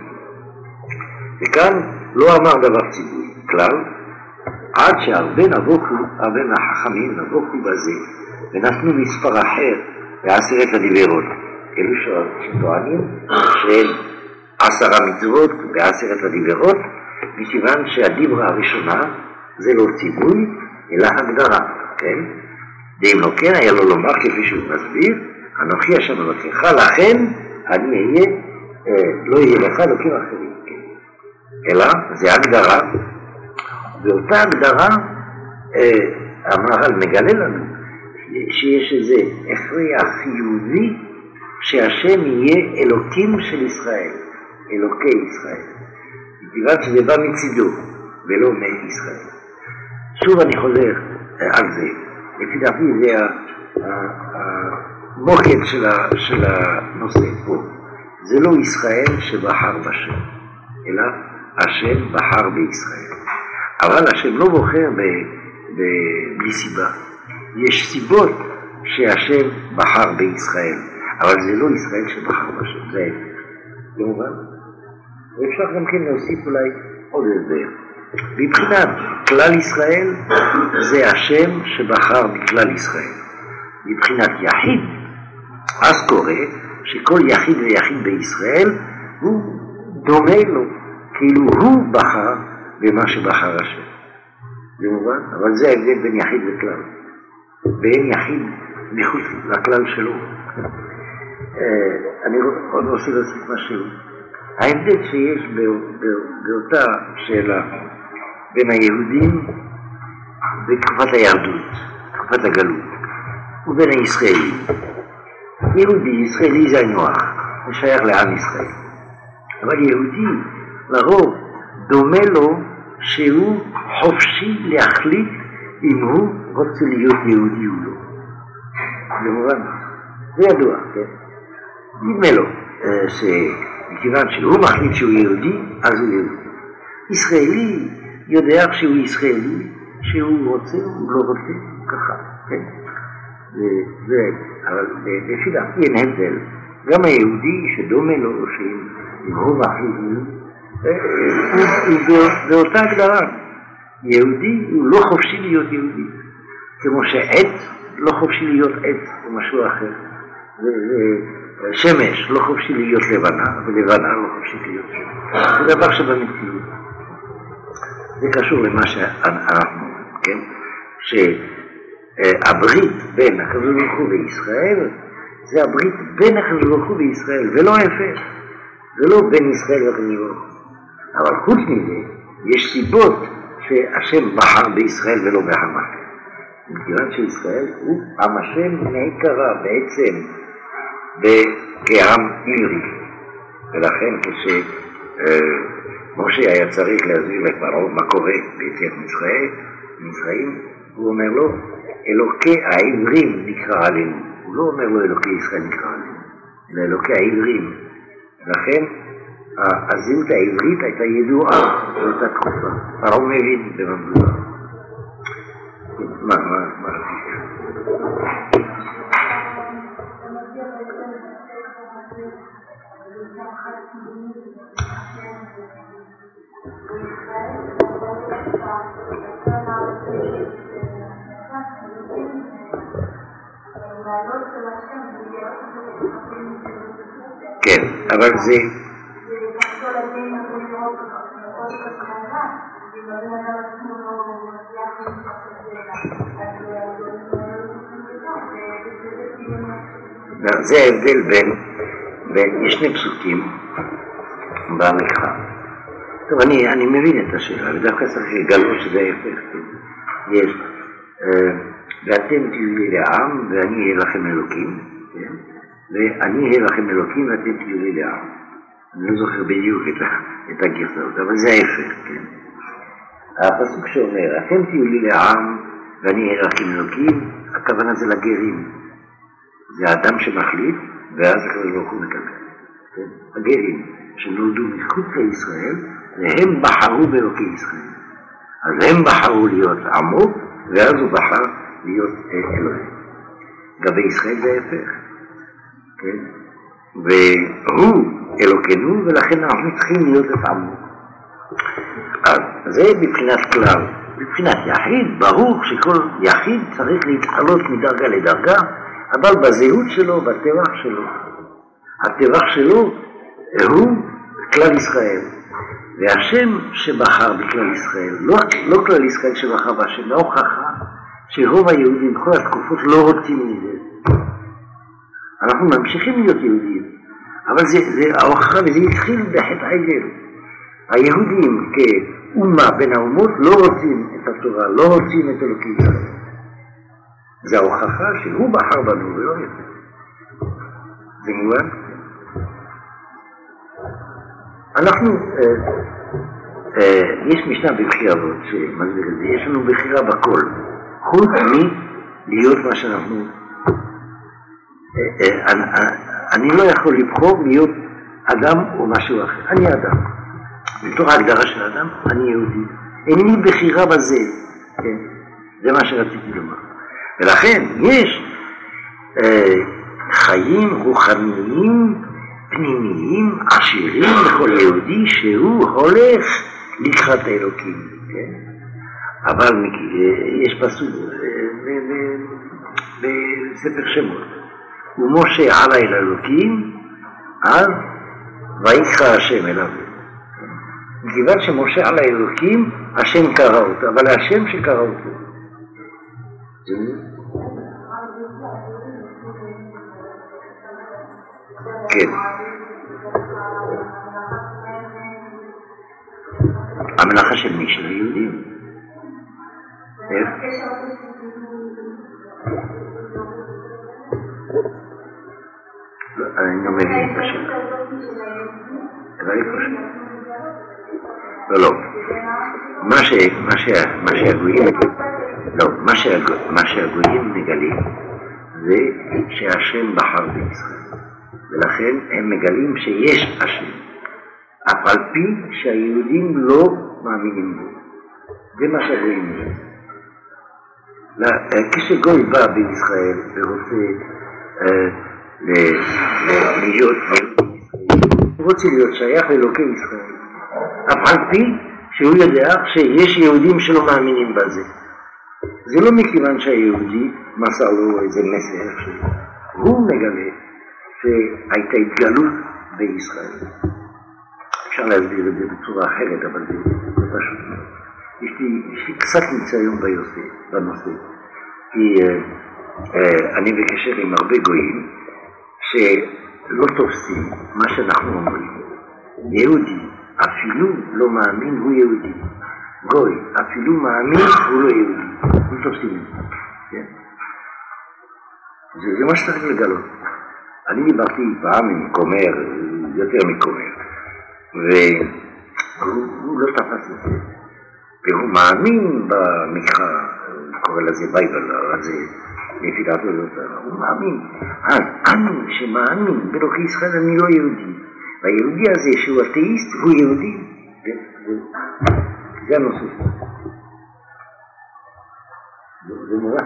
וכאן לא אמר דבר ציווי כלל, עד שהרבה נבוכו, הרבה מהחכמים נבוכו בזה ונתנו מספר אחר בעשרת הדיברות. אלו שטוענים שאין עשרה מצוות בעשרת הדיברות, מכיוון שהדיברה הראשונה זה לא ציווי אלא הגדרה, כן? ואם לא כן היה לו לומר כפי שהוא מסביר, אנוכי השם אלוקיך, לכן אני אהיה, אה, לא יהיה לך אלוקים אחרים, כן? אלא זה הגדרה, ואותה הגדרה אה, המהר"ל מגלה לנו שיש איזה הכרח חיובי שהשם יהיה אלוקים של ישראל, אלוקי ישראל. מכיוון שזה בא מצידו ולא מישראל. שוב אני חוזר על זה. לפי דעתי זה המוקד של, של הנושא פה. זה לא ישראל שבחר בשם, אלא השם בחר בישראל. אבל השם לא בוחר ב, ב, בלי סיבה. יש סיבות שהשם בחר בישראל, אבל זה לא ישראל שבחר בשם, זה ההפך. כמובן, ואפשר גם כן להוסיף אולי עוד הסבר. מבחינת כלל ישראל, זה השם שבחר בכלל ישראל. מבחינת יחיד, אז קורה שכל יחיד ויחיד בישראל הוא דומה לו, כאילו הוא בחר במה שבחר השם. זה מובן? אבל זה ההבדל בין יחיד וכלל. בין יחיד מחוץ לכלל שלו. אני עוד רוצה להוסיף משהו. ההבדל שיש באותה שאלה בין היהודים בתקופת היהדות, תקופת הגלות, ובין הישראלים. יהודי, ישראלי זה נוח, זה שייך לעם ישראל. אבל יהודי, לרוב, דומה לו שהוא חופשי להחליט אם הוא רוצה להיות יהודי או לא. במובן, זה ידוע, כן? נדמה לו שמכיוון שהוא מחליט שהוא יהודי, אז הוא יהודי. ישראלי יודע שהוא ישראלי, שהוא רוצה, הוא לא רוצה, ככה, כן? זה, אבל לפי דעתי אין הבדל. גם היהודי שדומה לו, שאם הוא מחליט, הוא באותה הגדרה. יהודי הוא לא חופשי להיות יהודי. כמו שעט לא חופשי להיות עט, או משהו אחר. שמש לא חופשי להיות לבנה, ולבנה לא חופשי להיות שמש. זה דבר שבמציאות. זה קשור למה שאנחנו, כן? שהברית בין הקדוש ברוך הוא וישראל, זה הברית בין הקדוש ברוך הוא וישראל, ולא ההפך. זה לא בין ישראל והקדוש ברוך הוא. אבל חוץ מזה, יש סיבות שהשם בחר בישראל ולא בעם אחר. מכיוון שישראל הוא עם השם מעיקרה בעצם כעם עברי. ולכן כשמשה היה צריך להסביר לפרעה מה קורה ביציאת מצרים, הוא אומר לו, אלוקי העברים נקרא עלינו. הוא לא אומר לו אלוקי ישראל נקרא עלינו, אלא אלוקי העברים. לכן הזהות העברית הייתה ידועה באותה תקופה. פרעה מבין במדובר. מה, מה, מה רציתי? כן, אבל זה זה ההבדל בין, בין, יש שני פסוקים במקרא. טוב, אני, אני מבין את השאלה, ודווקא צריך לגלות שזה ההפך. יש, ואתם תהיו לי לעם, ואני אהיה לכם אלוקים, כן? ואני אהיה לכם אלוקים, ואתם תהיו לי לעם. אני לא זוכר בדיוק את, את הגרסאות, אבל זה ההפך, כן? הפסוק שאומר, אתם תהיו לי לעם, ואני אהיה לכם אלוקים, הכוונה זה לגרים. זה האדם שמחליט, ואז הקדוש ברוך הוא מקבל. כן? הגרים שנולדו מחוץ לישראל, והם בחרו באלוקי ישראל. אז הם בחרו להיות עמו, ואז הוא בחר להיות אלוהים. גבי ישראל זה ההפך. כן? והוא אלוקינו, ולכן אנחנו צריכים להיות את עמו. אז זה מבחינת כלל. מבחינת יחיד, ברור שכל יחיד צריך להתעלות מדרגה לדרגה, אבל בזהות שלו, בטבח שלו. הטבח שלו הוא כלל ישראל. והשם שבחר בכלל ישראל, לא, לא כלל ישראל שבחר בהשם, ההוכחה שרוב היהודים בכל התקופות לא רוצים מזה. אנחנו ממשיכים להיות יהודים, אבל זה, זה ההוכחה, וזה התחיל בחטא העגל. היהודים כאומה בין האומות לא רוצים את התורה, לא רוצים את אלוקי ישראל. זה ההוכחה שהוא בחר בנו ולא יותר. זה מובן? אנחנו, אה, אה, יש משנה בבחירה הזאת שמסביר את זה, יש לנו בחירה בכל, חוץ מלהיות מה שאנחנו, אה, אה, אני, אני לא יכול לבחור להיות אדם או משהו אחר, אני אדם. בתוך ההגדרה של אדם, אני יהודי. אין לי בחירה בזה, כן? זה מה שרציתי לומר. ולכן יש אה, חיים רוחניים, פנימיים, עשירים לכל יהודי שהוא הולך לקראת אלוקים, כן? אבל יש פסוק בספר שמות, ומשה עלה אל אלוקים, אז ויקרא השם אליו. מכיוון שמשה עלה אל אלוקים, השם קרא אותו, אבל השם שקרא אותו. כן. המלאכה של מי? של היהודים. איך? אני לא מבין את השם. לא, לא. מה שהגויים, לא, מה שהגויים מגלים זה שהשם בחר בישראל. ולכן הם מגלים שיש השם, אף על פי שהיהודים לא מאמינים בו. זה מה שהגויים מגלים. כשגוי בא בישראל ורוצה להיות, הוא רוצה להיות שייך לאלוקי ישראל, אף על פי שהוא יודע שיש יהודים שלא מאמינים בזה. זה לא מכיוון שהיהודי מסר לו איזה מסר שלו. הוא מגלה שהייתה התגלות בישראל. אפשר להסביר את זה בצורה אחרת, אבל זה, זה פשוט. יש לי, יש לי קצת ניסיון ביוסף, בנושא. כי אה, אה, אני בקשר עם הרבה גויים שלא תופסים מה שאנחנו אומרים. יהודי אפילו לא מאמין הוא יהודי. גוי אפילו מאמין הוא לא יהודי. לא תופסים את זה. כן? זה, זה מה שצריך לגלות. אני דיברתי פעם עם כומר, יותר מכומר, והוא לא תפס את זה. והוא מאמין במקרא, קורא לזה בייבל, זה נפילת ולותר, הוא מאמין. אז אני שמאמין באלוקי ישראל אני לא יהודי. והיהודי הזה שהוא אתאיסט הוא יהודי. זה הנושא. זה נורא.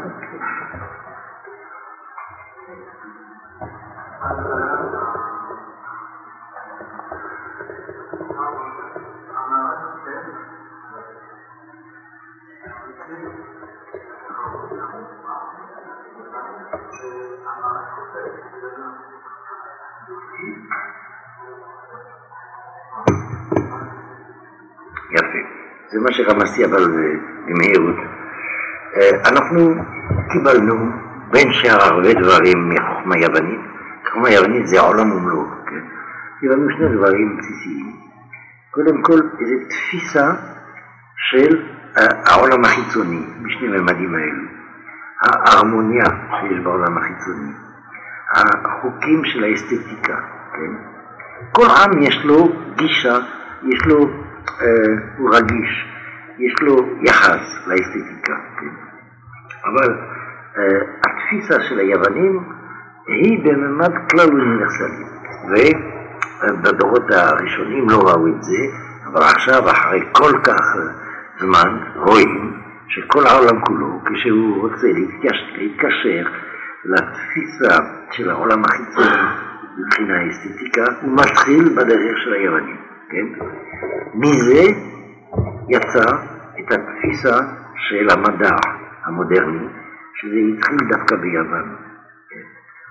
יפה, זה מה שרמזתי אבל במהירות. אנחנו קיבלנו בין שאר הרבה דברים מחוכמה יוונית. חוכמה יוונית זה עולם ומלואו, כן? קיבלנו שני דברים בסיסיים. קודם כל איזו תפיסה של העולם החיצוני בשני ממדים האלו. ההרמוניה שיש בעולם החיצוני, החוקים של האסתטיקה, כן? כל עם יש לו גישה, יש לו, אה, הוא רגיש, יש לו יחס לאסתטיקה, כן? אבל אה, התפיסה של היוונים היא בממד כלל אוניברסלי, ובדורות הראשונים לא ראו את זה, אבל עכשיו אחרי כל כך זמן רואים שכל העולם כולו, כשהוא רוצה להתקשר לתפיסה של העולם החיצוני מבחינה האסתטיקה, הוא מתחיל בדרך של היוונים, כן? מזה יצא את התפיסה של המדע המודרני, שזה התחיל דווקא ביוון, כן?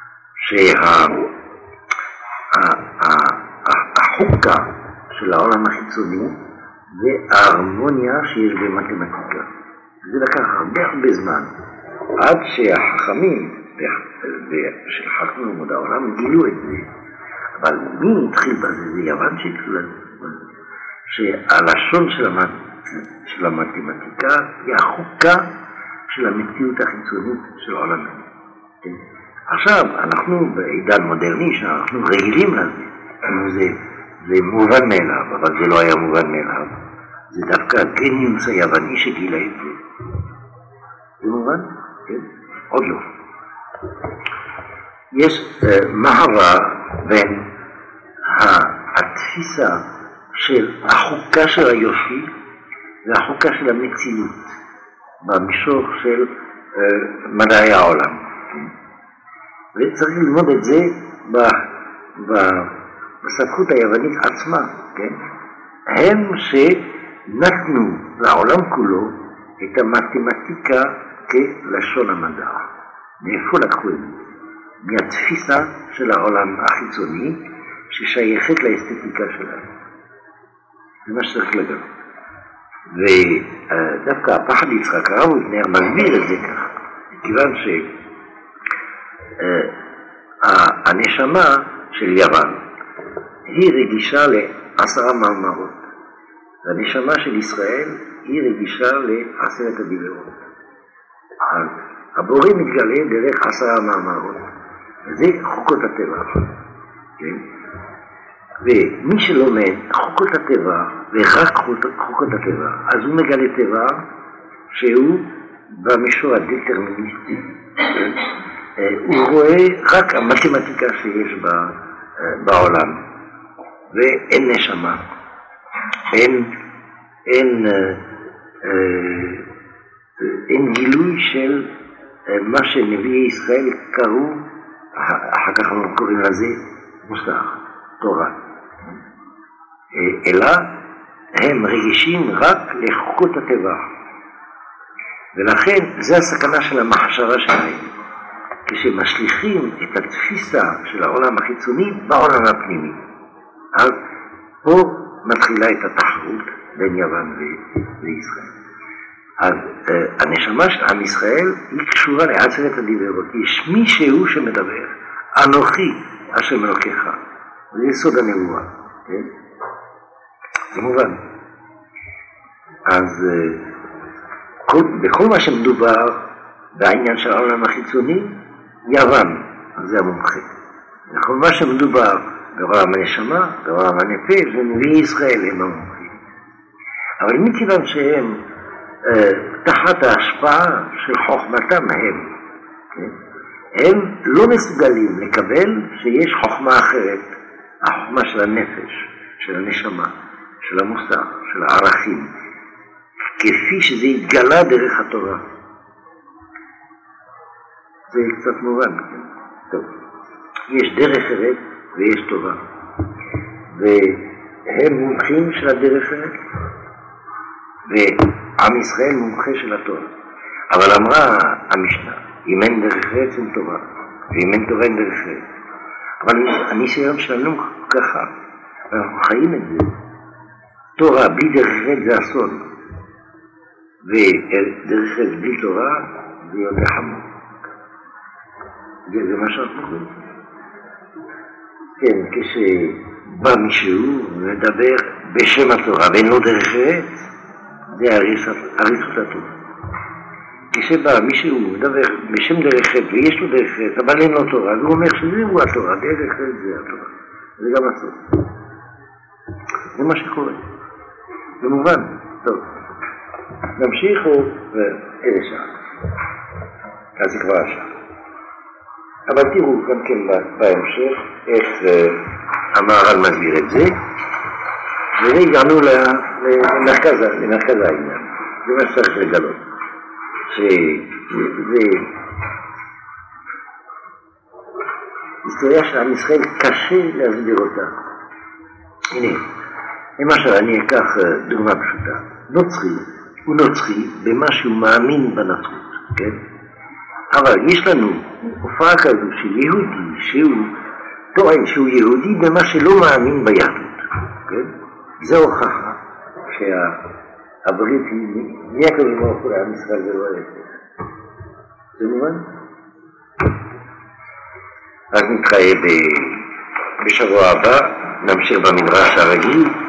שהחוקה של העולם החיצוני זה ההרמוניה שיש במתמטיקה. זה לקח הרבה הרבה זמן, עד שהחכמים שחקנו ללמוד העולם גילו את זה. אבל מי התחיל בזה? זה יוון שהתחיל בזה. שהלשון של, המת... של המתמטיקה היא החוקה של המציאות החיצונית של העולמנו. כן? עכשיו, אנחנו בעידן מודרני שאנחנו רגילים לזה. זה, זה מובן מאליו, אבל זה לא היה מובן מאליו. זה דווקא הגניוס היווני שגילה את זה. זה מובן? כן? עוד לא. יש uh, מערה בין התפיסה של החוקה של היופי והחוקה של המציאות במישור של uh, מדעי העולם. וצריך ללמוד את זה ב, ב, בספרות היוונית עצמה, כן? הם שנתנו לעולם כולו את המתמטיקה כלשון המדע. מאיפה לקחו את זה? מהתפיסה של העולם החיצוני ששייכת לאסתטיקה שלהם. זה מה שצריך לגלות. ודווקא הפחד יצחק הרב אבנר מסביר את זה כך, כיוון שהנשמה של יוון היא רגישה לעשרה מאמרות, והנשמה של ישראל היא רגישה לעשרת הדיברות. הבורא מתגלה דרך עשרה מאמרות, וזה חוקות הטבע. כן? ומי שלומד חוקות הטבע, ורק חוקות הטבע, אז הוא מגלה טבע שהוא במישור הדטרמיניסטי. הוא רואה רק המתמטיקה שיש בעולם, ואין נשמה, אין, אין, אין גילוי של מה שנביאי ישראל קראו, אחר כך אנחנו קוראים לזה מוסר, תורה. אלא הם רגישים רק לחוקות הטבע. ולכן זה הסכנה של המחשבה שלהם. כשמשליכים את התפיסה של העולם החיצוני בעולם הפנימי. אז פה מתחילה את התחרות בין יוון וישראל. אז uh, הנשמה של עם ישראל היא קשורה לעשרת הדיברות. יש מישהו שמדבר, אנוכי השם אלוקיך. זה יסוד הנבואה. כן? זה מובן. אז uh, כל, בכל מה שמדובר בעניין של העולם החיצוני, יוון, זה המומחה. בכל מה שמדובר בעולם הנשמה, בעולם הנפש, זה נביאי ישראל הם המומחים. אבל מכיוון שהם תחת ההשפעה של חוכמתם הם, הם לא מסוגלים לקבל שיש חוכמה אחרת, החוכמה של הנפש, של הנשמה, של המוסר, של הערכים, כפי שזה התגלה דרך התורה. זה קצת מובן, כן? טוב. יש דרך אחרת ויש תורה, והם מומחים של הדרך אחרת, ועם ישראל מומחה של התורה. אבל אמרה המשנה, אם אין דרך ארץ אין תורה, ואם אין תורה אין דרך ארץ. אבל הניסיון שלנו ככה, אנחנו חיים את זה. תורה בלי דרך ארץ זה אסון, ודרך ארץ בלי תורה זה יותר חמור. זה, זה מה שאנחנו חושבים. כן, כשבא מישהו ומדבר בשם התורה ואין לו דרך ארץ, זה הריסות הטוב. כשבא מישהו מדבר בשם דרך חטא ויש לו דרך חטא, אבל אין לו תורה, הוא אומר שזהו התורה, דרך חטא זה התורה. זה גם הסוף. זה מה שקורה. זה מובן. טוב. נמשיכו ואיזה שעה. אז זה כבר השעה. אבל תראו גם כן בהמשך איך המהר"ל מסביר את זה, והגענו למרכז, למרכז העניין. זה מה שצריך לגלות. שזה היסטוריה של עם ישראל קשה להסביר אותה. הנה, למשל אני אקח דוגמה פשוטה. נוצרי הוא נוצרי במה שהוא מאמין בנצרות, כן? אבל יש לנו הופעה כזו של יהודי שהוא טוען שהוא יהודי במה שלא מאמין ביהדות, כן? זה הוכחה שהברית היא מי הקדוש ברוך הוא לעם ישראל ולא ההפך. זה מובן? אז נתראה בשבוע הבא, נמשיך במדרש הרגיל.